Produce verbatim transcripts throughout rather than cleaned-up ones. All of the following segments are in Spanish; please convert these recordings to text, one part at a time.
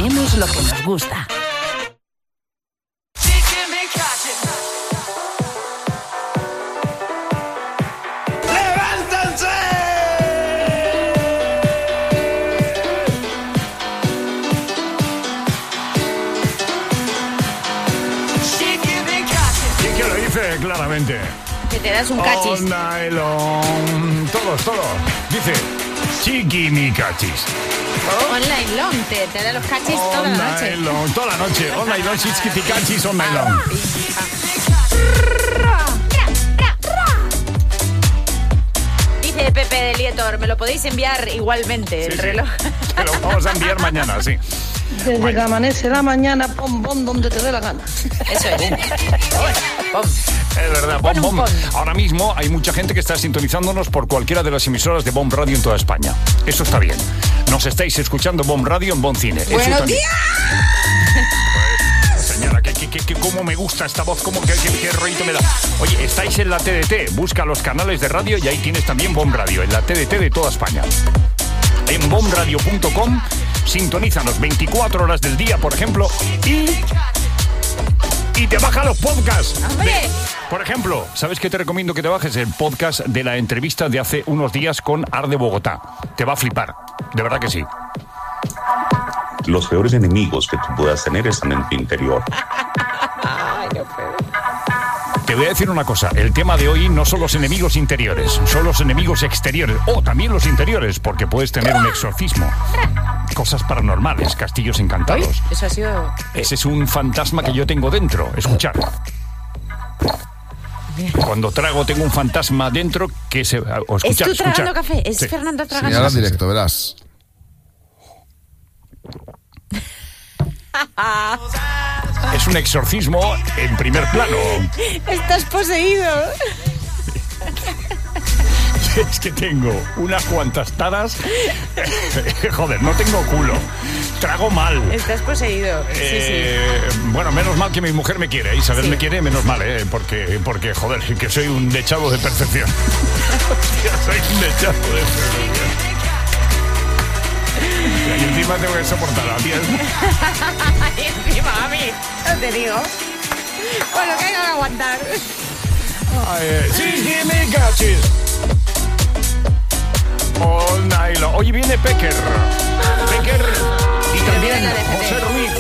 ponemos lo que nos gusta. Claramente. Que te das un cachis. Oh, nylon. Todos, todos. Dice, chiqui mi cachis. Oh. Online long, te, te da los cachis oh, toda la noche. Nylon, toda la noche. Online long, chiqui cachis, online long. Dice Pepe de Lietor, me lo podéis enviar igualmente, sí, el sí. reloj. Te lo vamos a enviar mañana, sí. Desde bueno. que amanece la mañana, pom, pom, donde te dé la gana. Eso es. Pom. Es verdad, bom, bom. Ahora mismo hay mucha gente que está sintonizándonos por cualquiera de las emisoras de Bomb Radio en toda España. Eso está bien. Nos estáis escuchando Bomb Radio en Bon Cine. ¡Buenos días! Pues, señora, que, que, que, cómo me gusta esta voz, cómo, que, que, qué rollito me da. Oye, estáis en la T D T, busca los canales de radio y ahí tienes también Bomb Radio, en la T D T de toda España. En bomb radio punto com, sintonízanos veinticuatro horas del día, por ejemplo, y... Y te baja los podcasts. ¡Hombre! Por ejemplo, ¿sabes qué te recomiendo que te bajes? El podcast de la entrevista de hace unos días con Ar de Bogotá. Te va a flipar. De verdad que sí. Los peores enemigos que tú puedas tener están en tu interior. Ay, no puedo. Te voy a decir una cosa. El tema de hoy no son los enemigos interiores, son los enemigos exteriores. O también los interiores, porque puedes tener un exorcismo. Cosas paranormales, castillos encantados. ¿Ay? Eso ha sido... Ese es un fantasma que yo tengo dentro. Escuchad. Cuando trago tengo un fantasma dentro que se... O escuchad, ¿Es tú tragando escuchad. café? ¿Es Sí. Fernando tragando Señala café? en directo, verás. Es un exorcismo en primer plano. Estás poseído. Es que tengo unas cuantas taras. Joder, no tengo culo. Trago mal. Estás poseído. Eh, sí, sí. Bueno, menos mal que mi mujer me quiere. Isabel Sí. me quiere, menos mal, ¿eh? Porque, porque, joder, que soy un dechado de perfección. Soy un dechado de perfección. Y encima tengo que soportar a ti. Y encima a mí. No te digo. Con lo que hay que aguantar. Ay, eh, sí, sí, me cachis. All night long. Hoy viene Pecker. Pecker y también José Ruiz.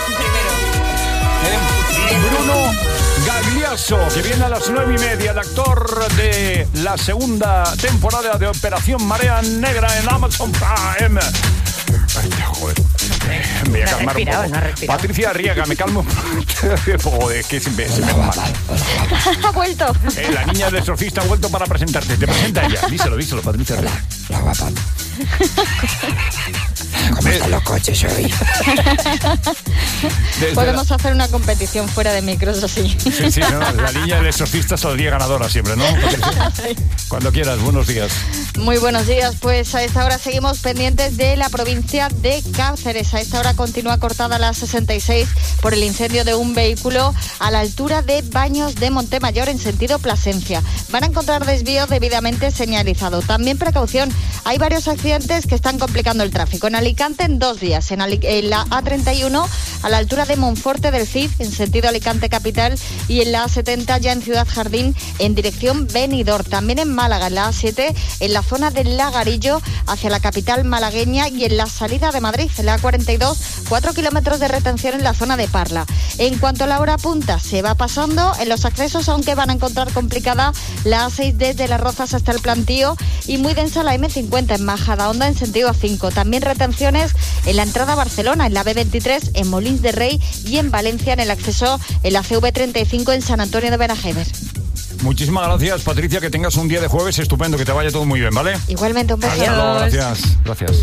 Eh, y Bruno Gagliasso, que viene a las nueve y media, el actor de la segunda temporada de Operación Marea Negra en Amazon Prime. Ay, joder. Me voy a No calmar un respirado, poco. no respirado. Patricia Arriaga, me calmo un poco. Joder, que se me, se me va mal. Ha vuelto. Eh, la niña del exorcista ha vuelto para presentarte. Te presenta ella. Díselo, díselo, Patricia Arriaga. La guapa. ¿Cómo están los coches hoy? Desde Podemos hacer una competición fuera de micros así. Sí, sí, no, la niña del exorcista saldría ganadora siempre, ¿no? Sí. Cuando quieras, buenos días. Muy buenos días, pues a esta hora seguimos pendientes de la provincia de Cáceres. A esta hora continúa cortada la sesenta y seis por el incendio de un vehículo a la altura de Baños de Montemayor en sentido Plasencia. Van a encontrar desvío debidamente señalizado. También precaución, hay varios accidentes que están complicando el tráfico. En Alicante en dos días, en, Ali- en la A treinta y uno a la altura de Monforte del Cid en sentido Alicante capital y en la A setenta ya en Ciudad Jardín en dirección Benidorm. También en Málaga en la A siete en la zona del Lagarillo hacia la capital malagueña y en la salida de Madrid en la A cuarenta y dos cuatro kilómetros de retención en la zona de Parla. En cuanto a la hora punta se va pasando en los accesos, aunque van a encontrar complicada la A seis desde Las Rozas hasta el Plantío y muy densa la eme cincuenta en Majadahonda en sentido A cinco. También retenciones en la entrada a Barcelona, en la be veintitrés, en Molins de Rey y en Valencia en el acceso en la ce ve treinta y cinco en San Antonio de Benajever. Muchísimas gracias, Patricia, que tengas un día de jueves estupendo, que te vaya todo muy bien, ¿vale? Igualmente, un beso. Hasta luego, gracias, gracias.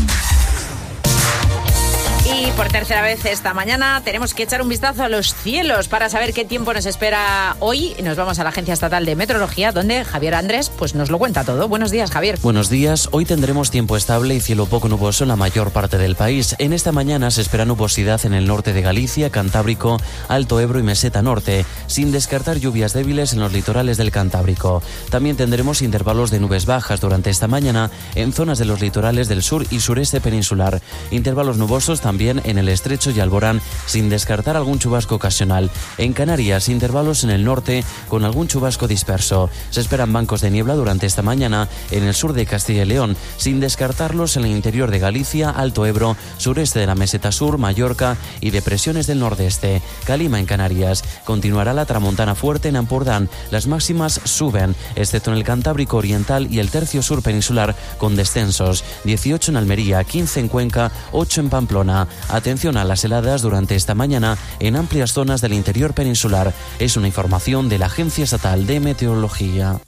Y por tercera vez esta mañana tenemos que echar un vistazo a los cielos para saber qué tiempo nos espera hoy. Nos vamos a la Agencia Estatal de Meteorología, donde Javier Andrés pues nos lo cuenta todo. Buenos días, Javier. Buenos días. Hoy tendremos tiempo estable y cielo poco nuboso en la mayor parte del país. En esta mañana se espera nubosidad en el norte de Galicia, Cantábrico, Alto Ebro y Meseta Norte, sin descartar lluvias débiles en los litorales del Cantábrico. También tendremos intervalos de nubes bajas durante esta mañana en zonas de los litorales del sur y sureste peninsular. Intervalos nubosos también también en el Estrecho y Alborán, sin descartar algún chubasco ocasional. En Canarias, intervalos en el norte con algún chubasco disperso. Se esperan bancos de niebla durante esta mañana en el sur de Castilla y León, sin descartarlos en el interior de Galicia, Alto Ebro, sureste de la meseta sur, Mallorca y depresiones del nordeste. Calima en Canarias. Continuará la tramontana fuerte en Ampurdán. Las máximas suben, excepto en el Cantábrico Oriental y el tercio sur peninsular, con descensos. dieciocho en Almería, quince en Cuenca, ocho en Pamplona. Atención a las heladas durante esta mañana en amplias zonas del interior peninsular. Es una información de la Agencia Estatal de Meteorología.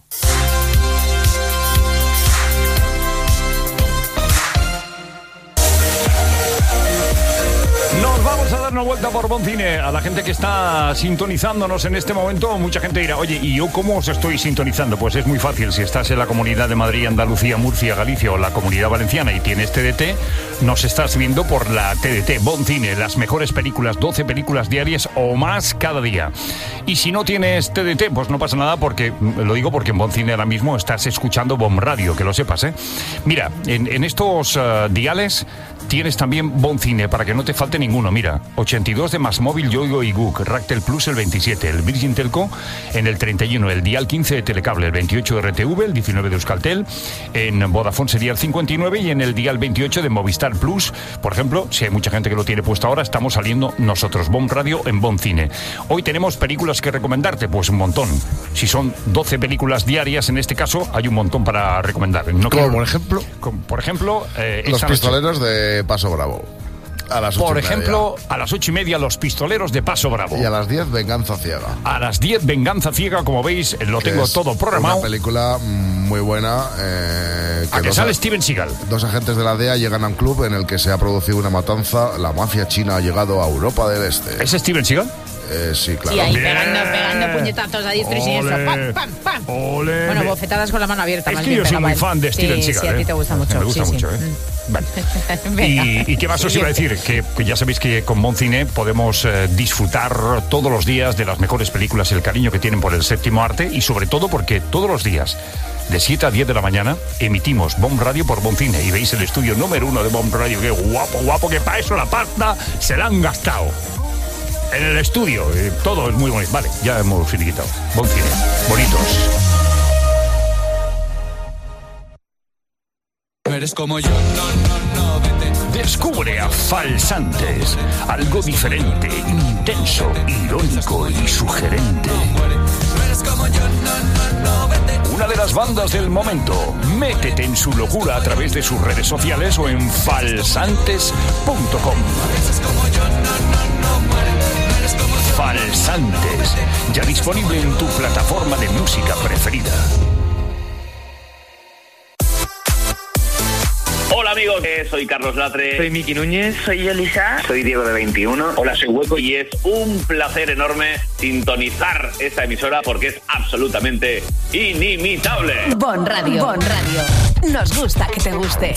Nos vamos a dar una vuelta por Boncine. A la gente que está sintonizándonos en este momento, mucha gente dirá, oye, ¿y yo cómo os estoy sintonizando? Pues es muy fácil. Si estás en la Comunidad de Madrid, Andalucía, Murcia, Galicia o la Comunidad Valenciana y tienes T D T, nos estás viendo por la T D T, Boncine, las mejores películas, doce películas diarias o más cada día. Y si no tienes T D T, pues no pasa nada, porque lo digo porque en Boncine ahora mismo estás escuchando Bom Radio, que lo sepas, ¿eh? Mira, en, en estos uh, diales tienes también Boncine, para que no te falte ninguno. Mira, ochenta y dos de Más Móvil, Yoigo y Gug, Ractel Plus el veintisiete, el Virgin Telco en el treinta y uno, el Dial quince de Telecable, el veintiocho de R T V, el diecinueve de Euskaltel, en Vodafone sería el cincuenta y nueve y en el Dial veintiocho de Movistar Plus. Por ejemplo, si hay mucha gente que lo tiene puesto ahora, estamos saliendo nosotros, Bom Radio en Boncine. Hoy tenemos películas que recomendarte, pues un montón. Si son doce películas diarias, en este caso, hay un montón para recomendar. No Como quiero, por ejemplo, como por ejemplo eh, Los esta Pistoleros noche. de Paso Bravo. A las ocho Por y media. ejemplo, a las ocho y media, Los Pistoleros de Paso Bravo. Y a las diez, Venganza Ciega. A las diez, Venganza Ciega, como veis, lo Que tengo es todo programado. Una película muy buena. Eh, A que dos sale a- Steven Seagal. Dos agentes de la D E A llegan a un club en el que se ha producido una matanza. La mafia china ha llegado a Europa del Este. ¿Es Steven Seagal? Eh, sí, claro. Y ahí Bien. pegando, pegando puñetazos a diestro y siniestro. Ole. ¡Pam, pam, pam! Ole. Bueno, bofetadas con la mano abierta. Es más que bien yo soy pegaba muy él. fan de Steven Sí, Seagal. sí, a ti ¿eh? te gusta mucho. Me gusta sí, mucho, sí. ¿eh? Vale. Venga. ¿Y, ¿Y qué más os iba a decir? Que, que ya sabéis que con Boncine podemos eh, disfrutar todos los días de las mejores películas, el cariño que tienen por el séptimo arte y sobre todo porque todos los días de siete a diez de la mañana emitimos Bom Radio por Boncine y veis el estudio número uno de Bom Radio. ¡Qué guapo, guapo! Que para eso la pasta se la han gastado. En el estudio, eh, todo es muy bonito. Vale, ya hemos finiquitado. Boncine, bonitos. Eres como yo, no, no, no, vete. Descubre a Falsantes, algo diferente, intenso, irónico y sugerente. Eres como yo, no, no, no, vete. Una de las bandas del momento. Métete en su locura a través de sus redes sociales o en falsantes punto com. Eres como yo, no, no, no, muere. Eres como yo. Falsantes, ya disponible en tu plataforma de música preferida. Hola amigos, eh, soy Carlos Latre. Soy Miki Núñez. Soy Elisa. Soy Diego de veintiuno. Hola, soy Hueco y es un placer enorme sintonizar esta emisora porque es absolutamente inimitable. Bon Radio. Bon Radio. Nos gusta que te guste.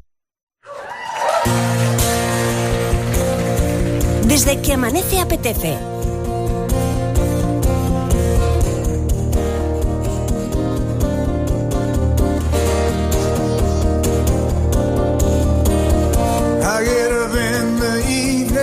Desde que amanece apetece. I get up in the evening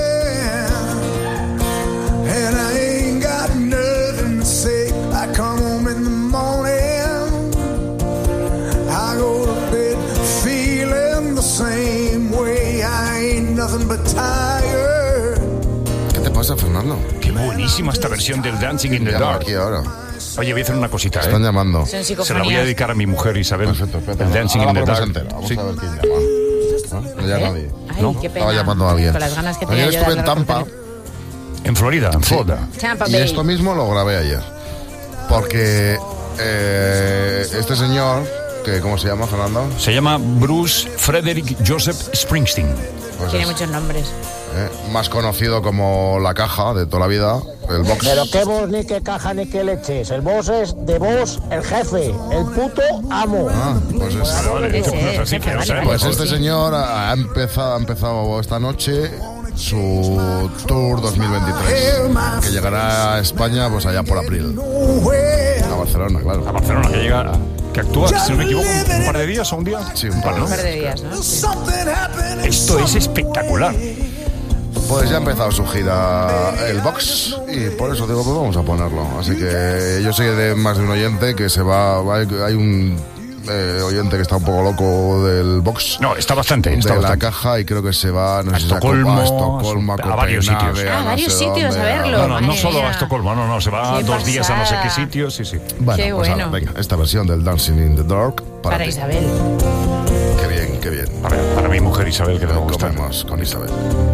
and I ain't got nothing to say. I come home in the morning, I go to bed feeling the same way. I ain't nothing but tired. ¿Qué te pasa, Fernando? Qué buenísima esta versión del Dancing in the Llama Dark. aquí ahora. Oye, voy a hacer una cosita, Están ¿eh? llamando. Son Se la voy a psicofonías. dedicar a mi mujer Isabel. Perfecto, espérate. El Dancing Ahora in the la ponemos Dark. entera. Vamos Sí. a ver quién llama. ¿No? No llama ¿Eh? nadie. Ay, ¿No? qué pena. Estaba llamando a alguien. Con las ganas que tenía Ayer yo de estuve en hablar con Tampa. Felipe. En Florida, en Florida. Tampa Y Bay. esto mismo lo grabé ayer. Porque eh, este señor, que ¿cómo se llama, Fernando? Se llama Bruce Frederick Joseph Springsteen. Pues Tiene es, muchos nombres. eh, más conocido como La Caja de toda la vida, el box. Pero qué vos, ni qué caja, ni qué leches. El boss es de vos, el jefe, el puto amo. Ah, pues, es- Vale, vale, Sí, pues no es así, sí, que no vale, sabemos. pues sí, este sí. señor ha empezado, ha empezado esta noche su Tour dos mil veintitrés, que llegará a España pues allá por abril. A Barcelona, A claro. Barcelona, que llega que actúa, si no me equivoco, un par de días o un día. Sí, un par, ¿no? Un par de días, ¿no? Sí. Esto es espectacular. Pues ya ha empezado su gira el box y por eso digo, pues vamos a ponerlo. Así que yo sé que de más de un oyente que se va, va hay un eh, oyente que está un poco loco del box. No, está bastante. De está la bastante. caja y creo que se va no a sé si Estocolmo, a Estocolmo, a, a varios Copenhague, sitios. A no varios sé sitios dónde, a verlo. No, no, no Madre solo mía. a Estocolmo, no, no, se va Qué dos días a no sé qué pasada. sitios, sí, sí. Bueno, Qué pues bueno. ahora, venga, esta versión del Dancing in the Dark para, Para ti. Isabel. Qué bien, qué bien. Para, para mi mujer Isabel, que le Lo gusta. vemos con Isabel.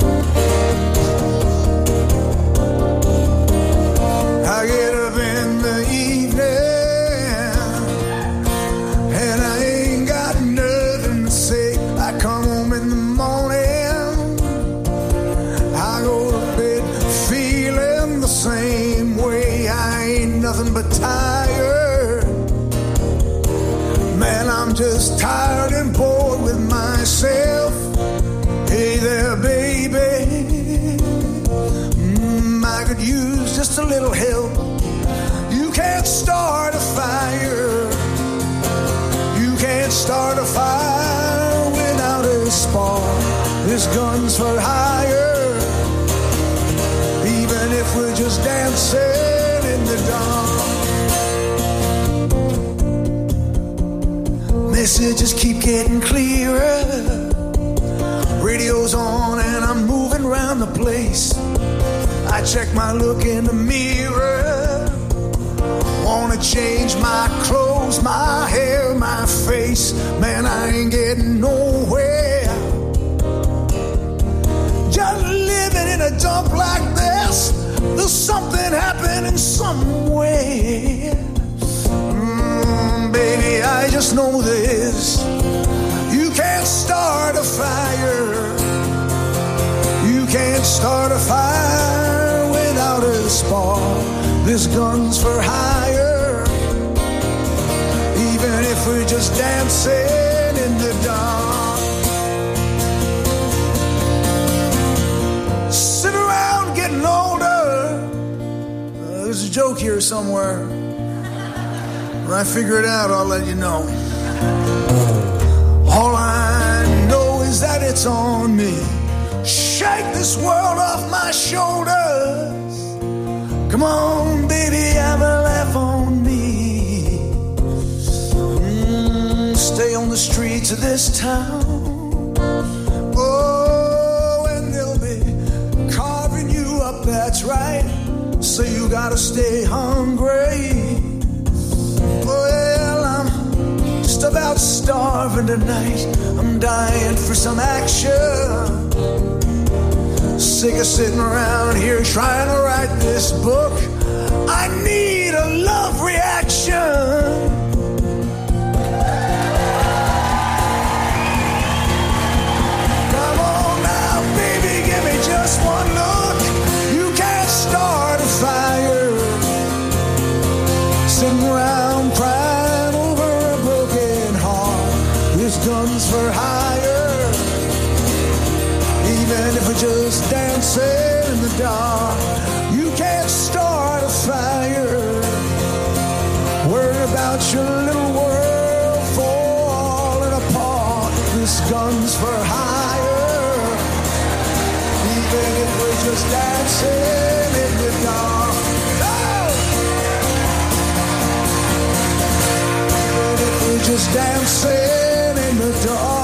I get up in the evening and I ain't got nothing to say. I come home in the morning, I go to bed feeling the same way. I ain't nothing but tired. Man, I'm just tired and bored with myself. Hey there, baby. I could use just a little help. You can't start a fire. You can't start a fire without a spark. This gun's for hire. Even if we're just dancing in the dark. Messages keep getting clearer. Radio's on and I'm moving around the place. I check my look in the mirror. Wanna change my clothes, my hair, my face. Man, I ain't getting nowhere. Just living in a dump like this. There's something happening somewhere. Mm, baby, I just know this. You can't start a fire. You can't start a fire without a spark. This gun's for hire. Even if we're just dancing in the dark. Sit around getting older. Uh, there's a joke here somewhere. When I figure it out, I'll let you know. All I know is that it's on me. Shake this world off my shoulders. Come on, baby, have a laugh on me. Mm, stay on the streets of this town. Oh, and they'll be carving you up, that's right. So you gotta stay hungry. Well, I'm just about starving tonight. I'm dying for some action. Sick of sitting around here trying to write this book. I need a love reaction. Come on now, baby, give me just one look. You can't start a fire sitting around crying over a broken heart. This gun's for hire. Even if we're just dancing in the dark, you can't start a fire. Worry about your little world falling apart. This gun's for hire. Even if we're just dancing in the dark. Oh! Even if we're just dancing in the dark.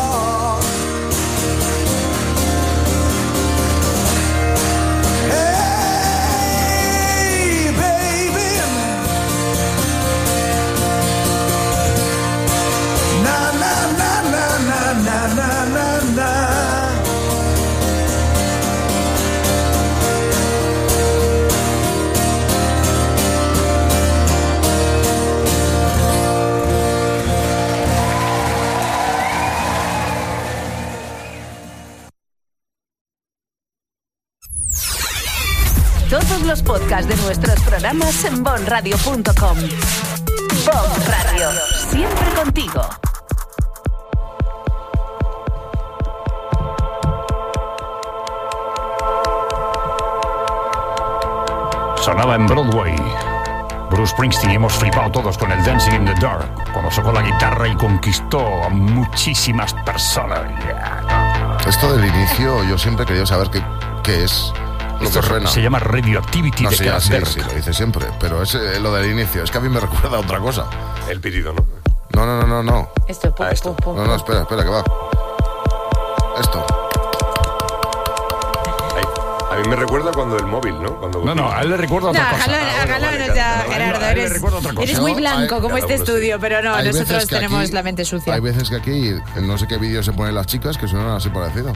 Todos los podcasts de nuestros programas en bon radio punto com. Bon Radio, siempre contigo. Sonaba en Broadway. Bruce Springsteen, hemos flipado todos con el Dancing in the Dark, cuando sacó la guitarra y conquistó a muchísimas personas. Yeah. Esto del inicio, yo siempre he querido saber qué, qué es lo Esto que suena. Se llama Radioactivity No, de sí, ya, sí, Kraftwerk. sí, lo dice siempre, pero es eh, lo del inicio. Es que a mí me recuerda a otra cosa. El pitido, ¿no? No, no, no, no, no. Esto, pum, Ah, esto. pum, pum, No, no, espera, espera, que va. Esto. Ay, a mí me recuerda cuando el móvil, ¿no? Cuando No, no, a él le recuerda No, otra cosa. hágalo, Ah, bueno, hágalo, vale, no, ya, cada- Gerardo, a él le eres, recuerda otra cosa. eres muy No, blanco hay- como cada este uno sí. estudio, pero no, Hay veces nosotros que tenemos aquí- la mente sucia. Hay veces que aquí, en no sé qué vídeo se ponen las chicas que suenan así parecido.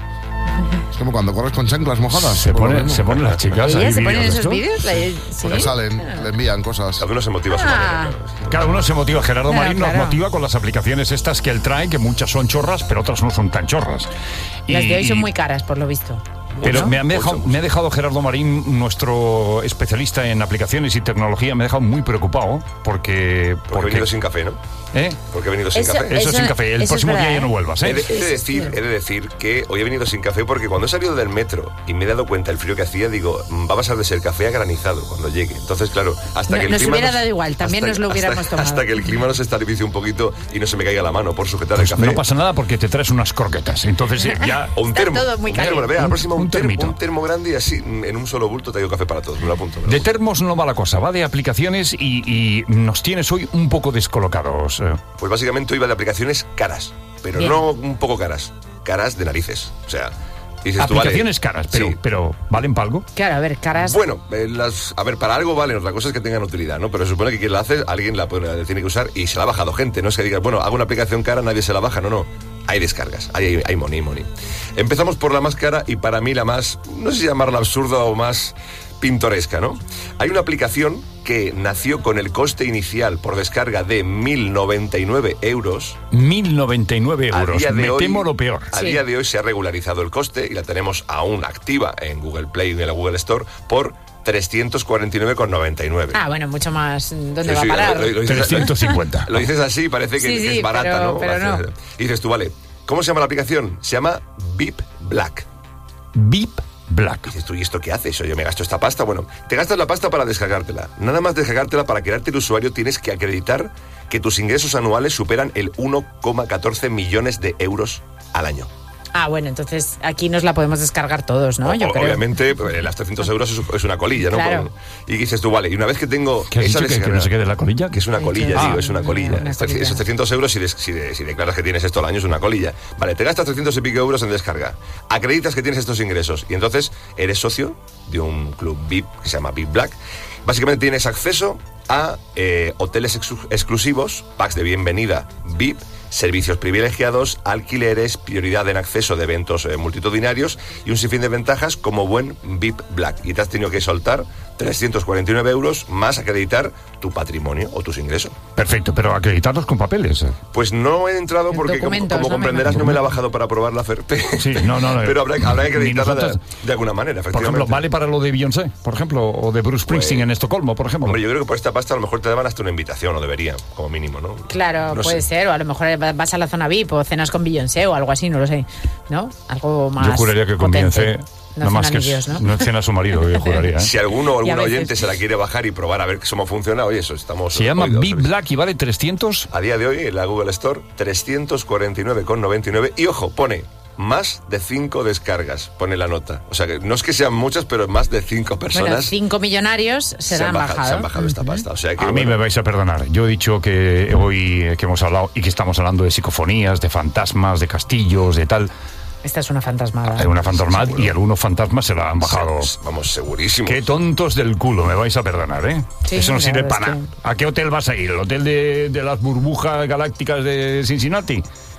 Es como cuando corres con chanclas mojadas. Se por lo ponen, mismo. se ponen las chicas. ¿Ellas hay se ponen vídeos de esos esto. vídeos? ¿Sí? Porque salen, le envían cosas. Cada uno se motiva a su Ah. manera, claro. Cada uno se motiva. Gerardo Claro, Marín nos claro. motiva con las aplicaciones estas que él trae, que muchas son chorras, pero otras no son tan chorras. Las de hoy Y- son muy caras, por lo visto. Pero ¿No? me, ha dejado, me ha dejado Gerardo Marín, nuestro especialista en aplicaciones y tecnología, me ha dejado muy preocupado porque... Porque he venido sin café, ¿no? ¿Eh? Porque he venido sin Eso- café. Eso, Eso- sin café. El eso es próximo verdad, día ya no ¿eh? vuelvas, He ¿eh? de, he de decir, he de decir que hoy he venido sin café porque cuando he salido del metro y me he dado cuenta del frío que hacía, digo, mm, va a pasar de ser café a granizado cuando llegue. Entonces, claro, hasta No- que el nos clima hubiera dado igual, también hasta- nos lo hubiéramos hasta- tomado. Hasta que el clima nos estabilice un poquito y no se me caiga la mano por sujetar Pues el café. no pasa nada porque te traes unas croquetas. Entonces eh, ya... O un Está termo. todo muy un termo, caliente. vea, la próxima Un- un, un termo, termito. un termo grande y así mm, en un solo bulto traigo café para todos. Me lo apunto. me lo De apunto. termos no va la cosa, va de aplicaciones y, y nos tienes hoy un poco descolocados. eh. Pues básicamente hoy va de aplicaciones caras, pero Bien. no un poco caras, caras de narices. O sea, dices tú, vale, Aplicaciones caras, pero, sí. pero ¿valen para algo? Claro, a ver, caras. Bueno, eh, las, a ver, para algo valen, otra cosa es que tengan utilidad, ¿no? Pero se supone que quien la hace, alguien la, puede, la tiene que usar y se la ha bajado gente, no es que digas, bueno, hago una aplicación cara, nadie se la baja, no, no. Hay descargas, hay, hay, hay money, money. Empezamos por la más cara y para mí la más, no sé si llamarla absurda o más pintoresca, ¿no? Hay una aplicación que nació con el coste inicial por descarga de mil noventa y nueve euros. mil noventa y nueve A euros. día de Me hoy- temo lo peor. A Sí. día de hoy se ha regularizado el coste y la tenemos aún activa en Google Play y en la Google Store por trescientos cuarenta y nueve con noventa y nueve. Ah, bueno, mucho más. ¿Dónde Sí, va a sí, parar? lo- lo dices- trescientos cincuenta. Lo dices así, parece que, Sí, que sí, es barata, pero- ¿no? pero no. Y dices tú, vale, ¿cómo se llama la aplicación? Se llama Beep Black. Beep Black. Dices tú, ¿y esto qué haces? O yo me gasto esta pasta. Bueno, te gastas la pasta para descargártela. Nada más descargártela, para crearte el usuario tienes que acreditar que tus ingresos anuales superan el uno coma catorce millones de euros al año. Ah, bueno, entonces aquí nos la podemos descargar todos, ¿no? O- Yo creo. obviamente, pues, las trescientos euros es, es una colilla, ¿no? Claro. Con- y dices tú, vale, y una vez que tengo ¿Qué has esa dicho? ¿Que, que descarga- no se quede la colilla? Que es una colilla, Ah, digo, es una colilla. una Estos- colilla. Esos trescientos euros, si, des- si, de- si declaras que tienes esto al año, es una colilla. Vale, te gastas trescientos y pico euros en descarga. Acreditas que tienes estos ingresos. Y entonces eres socio de un club V I P que se llama V I P Black. Básicamente tienes acceso a eh, hoteles ex- exclusivos, packs de bienvenida V I P, servicios privilegiados, alquileres, prioridad en acceso de eventos eh, multitudinarios y un sinfín de ventajas como buen V I P Black. Y te has tenido que soltar trescientos cuarenta y nueve euros más acreditar tu patrimonio o tus ingresos. Perfecto, pero acreditarlos con papeles. eh. Pues no he entrado porque, como, Documentos, como ¿no? comprenderás, Me no me la he bajado para probar la F E R P. Sí, no, no, no. Pero habrá, habrá que Ni acreditarla de, nosotros- de alguna manera, Por efectivamente. ejemplo, ¿vale para lo de Beyoncé, por ejemplo? O de Bruce Springsteen Pues- en Estocolmo, por ejemplo. Hombre, yo creo que por esta pasta a lo mejor te daban hasta una invitación, o debería, como mínimo, ¿no? Claro, No puede sé. ser, o a lo mejor vas a la zona V I P o cenas con Beyoncé o algo así, no lo sé, ¿no? Algo más Yo juraría que con potente. Beyoncé, No nada más cenan que ellos, ¿no? no cena a su marido, yo juraría. ¿eh? Si alguno o Y a algún veces- oyente se la quiere bajar y probar a ver cómo funciona, oye, eso estamos... Se llama oídos, Beep ¿sabes? Black y vale trescientos. A día de hoy, en la Google Store, trescientos cuarenta y nueve con noventa y nueve. Y ojo, pone más de cinco descargas, pone la nota. O sea, que no es que sean muchas, pero más de cinco personas Bueno, cinco millonarios se, la han baja- bajado. se han bajado esta pasta. O sea que, A mí bueno, me vais a perdonar. Yo he dicho que hoy eh, que hemos hablado y que estamos hablando de psicofonías, de fantasmas, de castillos, de tal. Esta es una fantasmada. Hay una fantasmal seguro. y algunos fantasmas se la han bajado. Vamos, vamos, segurísimo. Qué tontos del culo, me vais a perdonar, ¿eh? Sí, Eso no la sirve verdad para es nada. ¿A qué hotel vas a ir? ¿El hotel de, de las burbujas galácticas de Cincinnati?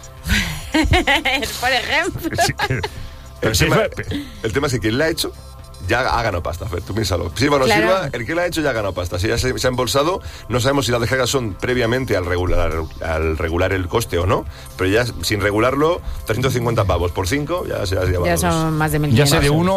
Por ejemplo. Sí, que- pero El sí, tema, fue- el tema es que quien la ha hecho ya ha ganado pasta, Fer, tú piénsalo. Sirva o no Claro. sirva, el que la ha hecho ya ha ganado pasta. Si ya se, se ha embolsado, no sabemos si las descargas son previamente al regular, al regular el coste o no, pero ya sin regularlo, trescientos cincuenta pavos por cinco, ya se ha llevado. Ya dos. son más de mil ya sé de quinientos. uno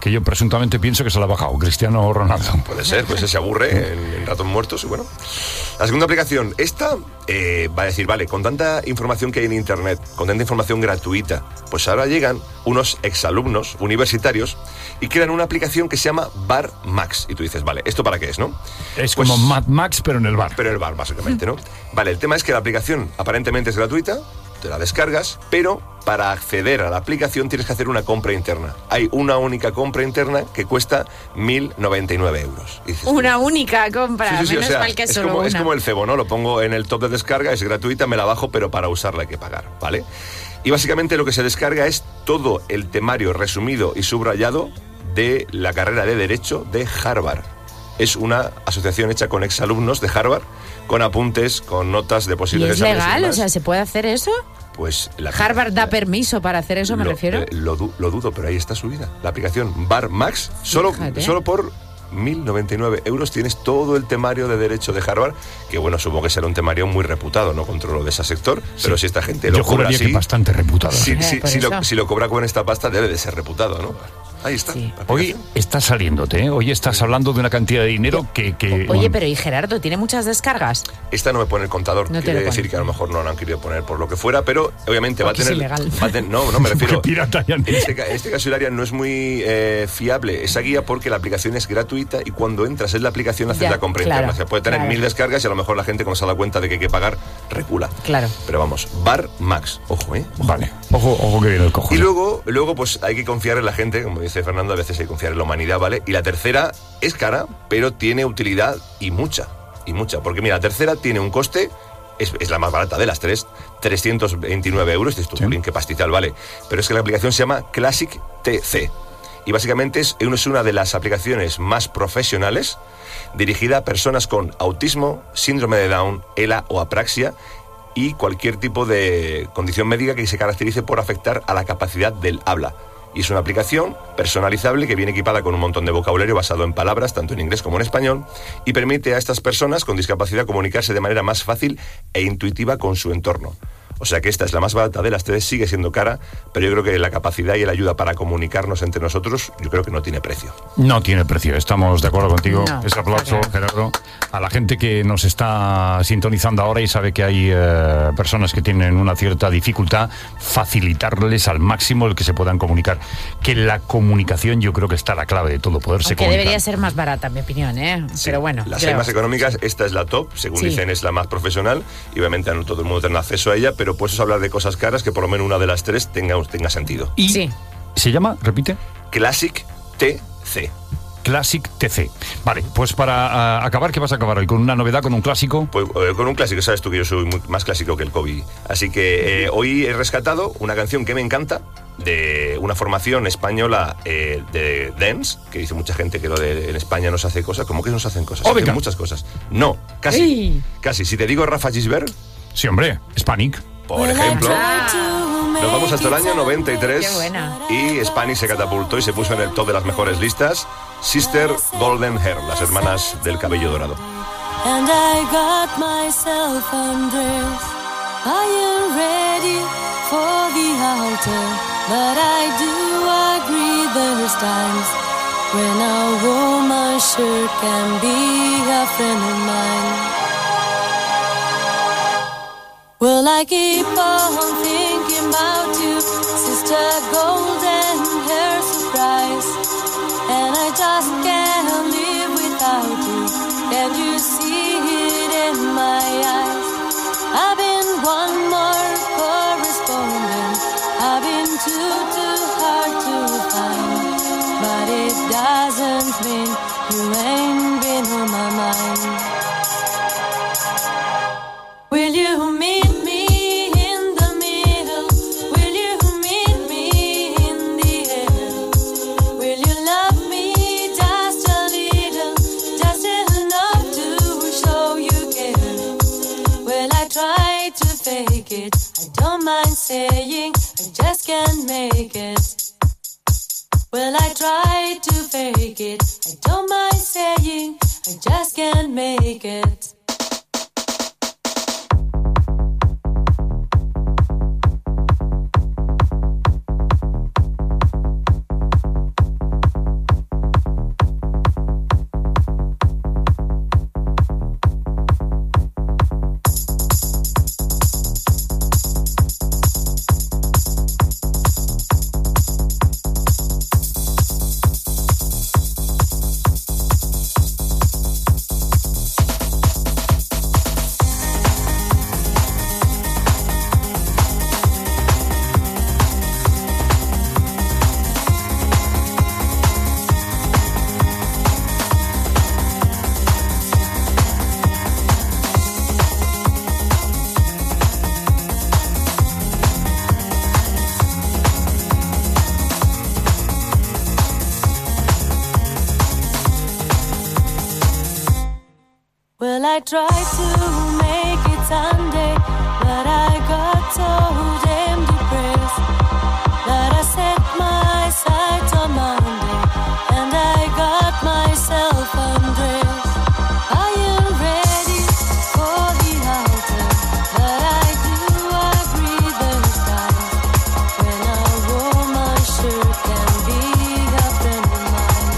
que yo presuntamente pienso que se la ha bajado, Cristiano Ronaldo. Puede ser, pues se aburre en, en ratos muertos y bueno. La segunda aplicación, esta eh, va a decir, vale, con tanta información que hay en internet, con tanta información gratuita, pues ahora llegan unos exalumnos universitarios y crean una aplicación que se llama Bar Max. Y tú dices, vale, ¿esto para qué es, no? Es pues, como Mad Max, pero en el bar. Pero en el bar, básicamente, ¿no? Vale, el tema es que la aplicación aparentemente es gratuita, te la descargas, pero para acceder a la aplicación tienes que hacer una compra interna. Hay una única compra interna que cuesta mil noventa y nueve euros. Y dices, una única compra, sí, sí, sí, menos o sea, mal que es, es solo como, una. Es como el cebo, ¿no? Lo pongo en el top de descarga, es gratuita, me la bajo, pero para usarla hay que pagar, ¿vale? Y básicamente lo que se descarga es todo el temario resumido y subrayado de la carrera de Derecho de Harvard. Es una asociación hecha con exalumnos de Harvard, con apuntes, con notas de ¿Y posibles es exámenes. legal? y O demás. sea, ¿se puede hacer eso? Pues la, ¿Harvard da permiso para hacer eso, me lo, refiero? eh, lo, du- lo dudo, pero ahí está subida. La aplicación Bar Max, solo, Fíjate. solo por mil noventa y nueve euros tienes todo el temario de Derecho de Harvard, que bueno, supongo que será un temario muy reputado, no controlo de ese sector, sí. Pero si esta gente lo Yo cobra juraría así... que bastante reputado. Si, Eh, si, por si, eso. lo, si lo cobra con esta pasta debe de ser reputado, ¿no? Ahí está. Sí. Hoy estás saliéndote, ¿eh? Hoy estás hablando de una cantidad de dinero que... que Oye, pero ¿y Gerardo tiene muchas descargas? Esta no me pone el contador, No te quiere lo decir pone. que a lo mejor no lo han querido poner por lo que fuera, pero obviamente Porque va a es tener... ilegal. va a tener- no, no me refiero... Qué pirata, ya. En este, ca- en este caso, Hilaria, no es muy eh, fiable esa guía porque la aplicación es gratuita y cuando entras en la aplicación haces Ya, la compra claro, interna. O sea, puede tener claro. mil descargas y a lo mejor la gente, como se ha dado cuenta de que hay que pagar, recula. Claro. Pero vamos, Bar Max, ojo, ¿eh? Ojo. Vale, ojo, ojo que viene el cojo. Y luego, luego, pues hay que confiar en la gente, como dice Fernando, a veces hay que confiar en la humanidad, ¿vale? Y la tercera es cara, pero tiene utilidad y mucha, y mucha. Porque mira, la tercera tiene un coste, es, es la más barata de las tres, trescientos veintinueve euros, dices tú, Jolín, qué pastizal, vale. Pero es que la aplicación se llama Classic T C. Y básicamente es, es una de las aplicaciones más profesionales dirigida a personas con autismo, síndrome de Down, ELA o apraxia y cualquier tipo de condición médica que se caracterice por afectar a la capacidad del habla. Y es una aplicación personalizable que viene equipada con un montón de vocabulario basado en palabras, tanto en inglés como en español, y permite a estas personas con discapacidad comunicarse de manera más fácil e intuitiva con su entorno. O sea que esta es la más barata de las tres, sigue siendo cara, pero yo creo que la capacidad y la ayuda para comunicarnos entre nosotros, yo creo que no tiene precio. No tiene precio, estamos de acuerdo contigo. No, Ese aplauso, está claro. Gerardo, a la gente que nos está sintonizando ahora y sabe que hay eh, personas que tienen una cierta dificultad, facilitarles al máximo el que se puedan comunicar. Que la comunicación yo creo que está la clave de todo, poderse Aunque comunicar. debería ser más barata, en mi opinión, ¿eh? Pero bueno. Las creo. hay más económicas, esta es la top, según Sí. dicen es la más profesional, y obviamente no todo el mundo tiene acceso a ella, pero puedes hablar de cosas caras que por lo menos una de las tres tenga, tenga sentido. Y Sí. se llama, repite, Classic T C. Classic T C. Vale, pues para uh, acabar, ¿qué vas a acabar hoy? ¿Con una novedad, con un clásico? Pues eh, con un clásico, sabes tú que yo soy muy- más clásico que el COVID. Así que eh, hoy he rescatado una canción que me encanta, de una formación española eh, de dance, que dice mucha gente que lo de en España no se hace cosas, como que no se hacen cosas, Oh, se hacen venga. muchas cosas. No, casi, ¡Ey! casi. Si te digo Rafa Gisbert, Sí, hombre, Hispanic. por ejemplo, nos vamos hasta el año noventa y tres Qué buena. y Spanish se catapultó y se puso en el top de las mejores listas. Sister Golden Hair, las hermanas del cabello dorado. And I got myself undressed. I am ready for the altar, but I do agree there's times when a woman sure can be a friend of mine. Well, I keep on thinking about you, sister golden hair surprise, and I just can't live without you. Can you see it in my eyes? I've been one more correspondent, I've been too, too hard to find, but it doesn't mean you ain't been on my mind. Will you meet me in the middle? Will you meet me in the air? Will you love me just a little, just enough to show you care? Well, I try to fake it, I don't mind saying I just can't make it. Well, I try to fake it, I don't mind saying I just can't make it. tried to make it Sunday, but I got so damn depressed that I set my sights on Monday and I got myself undressed. I am ready for the altar, but I do agree there's times when a woman's shirt can be a friend of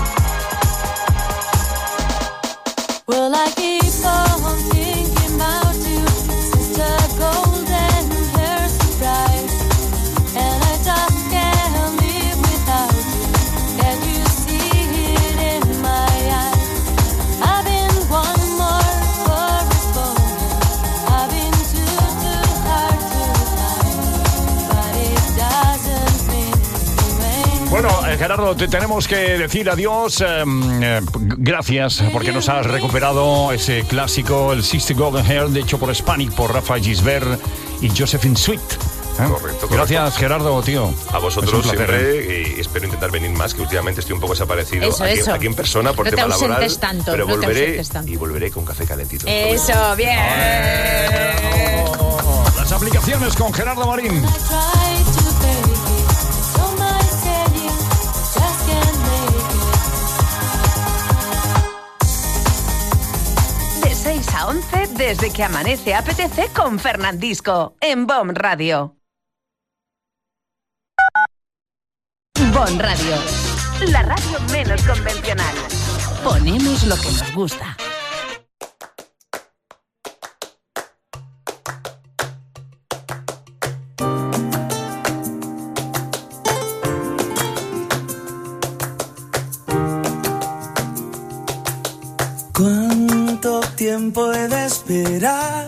mine. Well, I keep on thinking about you, sister golden hair surprise, and I just can't live without you. Can you see it in my eyes? I've been one more correspondent, I've been too, too hard to find, but it doesn't mean you ain't. Bueno, eh, Gerardo, te tenemos que decir adiós. eh, eh, gracias porque nos has recuperado ese clásico, el Sister Golden Hair, de hecho por Hispanic, por Rafa Gisbert y Josephine Sweet. ¿eh? Correcto, correcto. Gracias, Gerardo, tío. A vosotros Es un placer, siempre, y espero intentar venir más, que últimamente estoy un poco desaparecido Eso, aquí, eso. aquí en persona por No te tema laboral. ausentes tanto, pero no te volveré ausentes tanto. y volveré con café calentito. Eso, bien. Las aplicaciones con Gerardo Marín. Try to fake it, so might tell you, just can't make it. De seis a once, desde que amanece A P T C con Fernandisco, en Bon Radio. Bon Radio. La radio menos convencional. Ponemos lo que nos gusta. ¿Cuánto tiempo he de esperar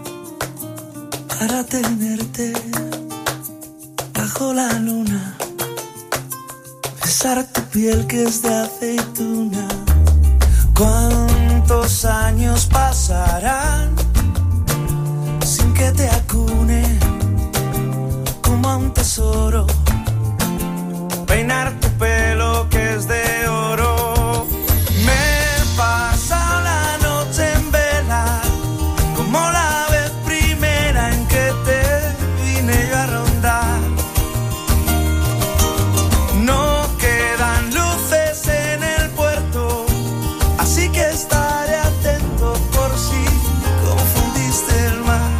para tenerte bajo la luna? Besar tu piel que es de aceituna. ¿Cuántos años pasarán sin que te acune como a un tesoro? Peinar tu pelo que es de oro. Me pasa la noche en vela, como la vez primera en que te vine yo a rondar. No quedan luces en el puerto, así que estaré atento por si confundiste el mar.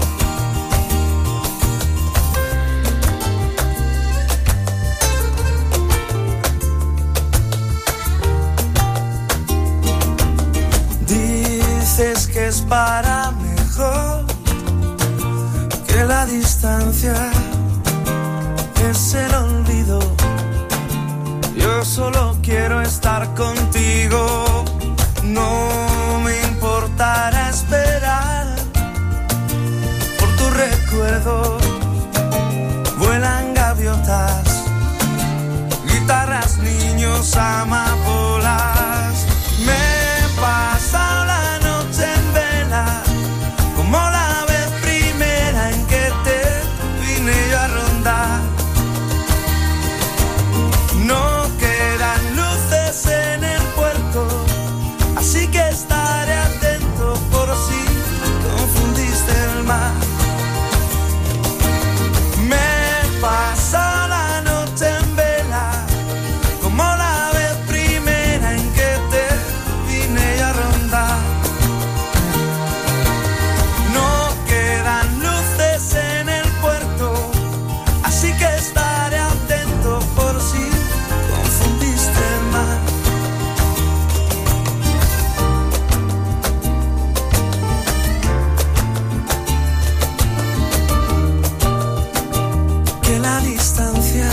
Dices que es para mejor, que la distancia es el olvido. Yo solo quiero estar contigo, no me importará esperar por tu recuerdo. Vuelan gaviotas, guitarras, niños, amapolas. Me pasa la noche en vela, como la vez primera en que te vine yo a rondar. No quedan luces en el puerto, así que estaré atento por si confundiste el mar. Me pasa la noche en vela, como la vez primera en que te vine yo a rondar. No quedan luces en el puerto, así que estaré atento por si confundiste el mar. Que la distancia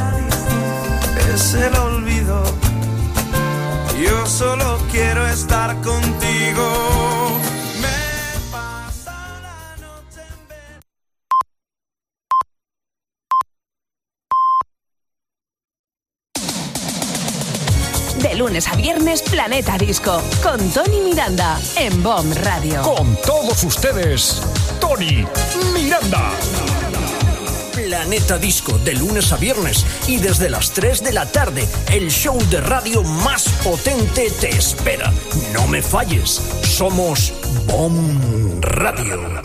es el olvido. Yo solo quiero estar contigo. Me pasa la noche en vela. De lunes a viernes, Planeta Disco, con Tony Miranda, en Bon Radio. Con todos ustedes, Tony Miranda. Planeta Disco, de lunes a viernes y desde las tres de la tarde. El show de radio más potente te espera. No me falles. Somos BOM Radio.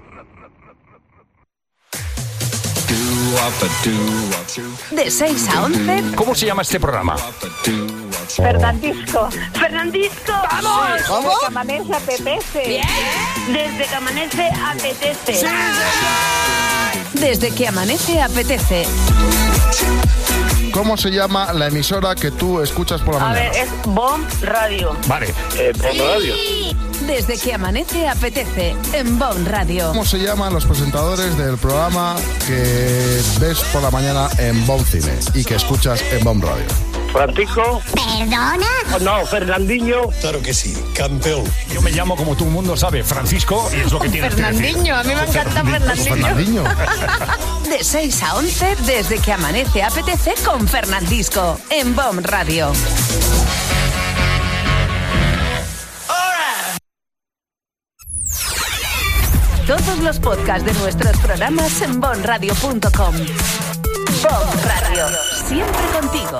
De seis a once. ¿Cómo se llama este programa? Fernandisco. Fernandisco. ¡Vamos! Desde que amanece apetece. Bien. Desde que amanece apetece. Sí. Desde que amanece apetece. ¿Cómo se llama la emisora que tú escuchas por la A mañana? ver, es BOM Radio. Vale. Eh, BOM Radio. Desde que amanece apetece en BOM Radio. ¿Cómo se llaman los presentadores del programa que ves por la mañana en BOM Cine y que escuchas en BOM Radio? Francisco. ¿Perdona? Oh, no, Fernandinho. Claro que sí, campeón. Yo me llamo, como todo el mundo sabe, Francisco, y es lo que tienes que decir. Fernandinho, a mí me encanta Fernandinho. Fernandinho. De seis a once, desde que amanece apetece con Fernandisco en BOM Radio. Todos los podcasts de nuestros programas en bon radio punto com. BOM Radio, siempre contigo.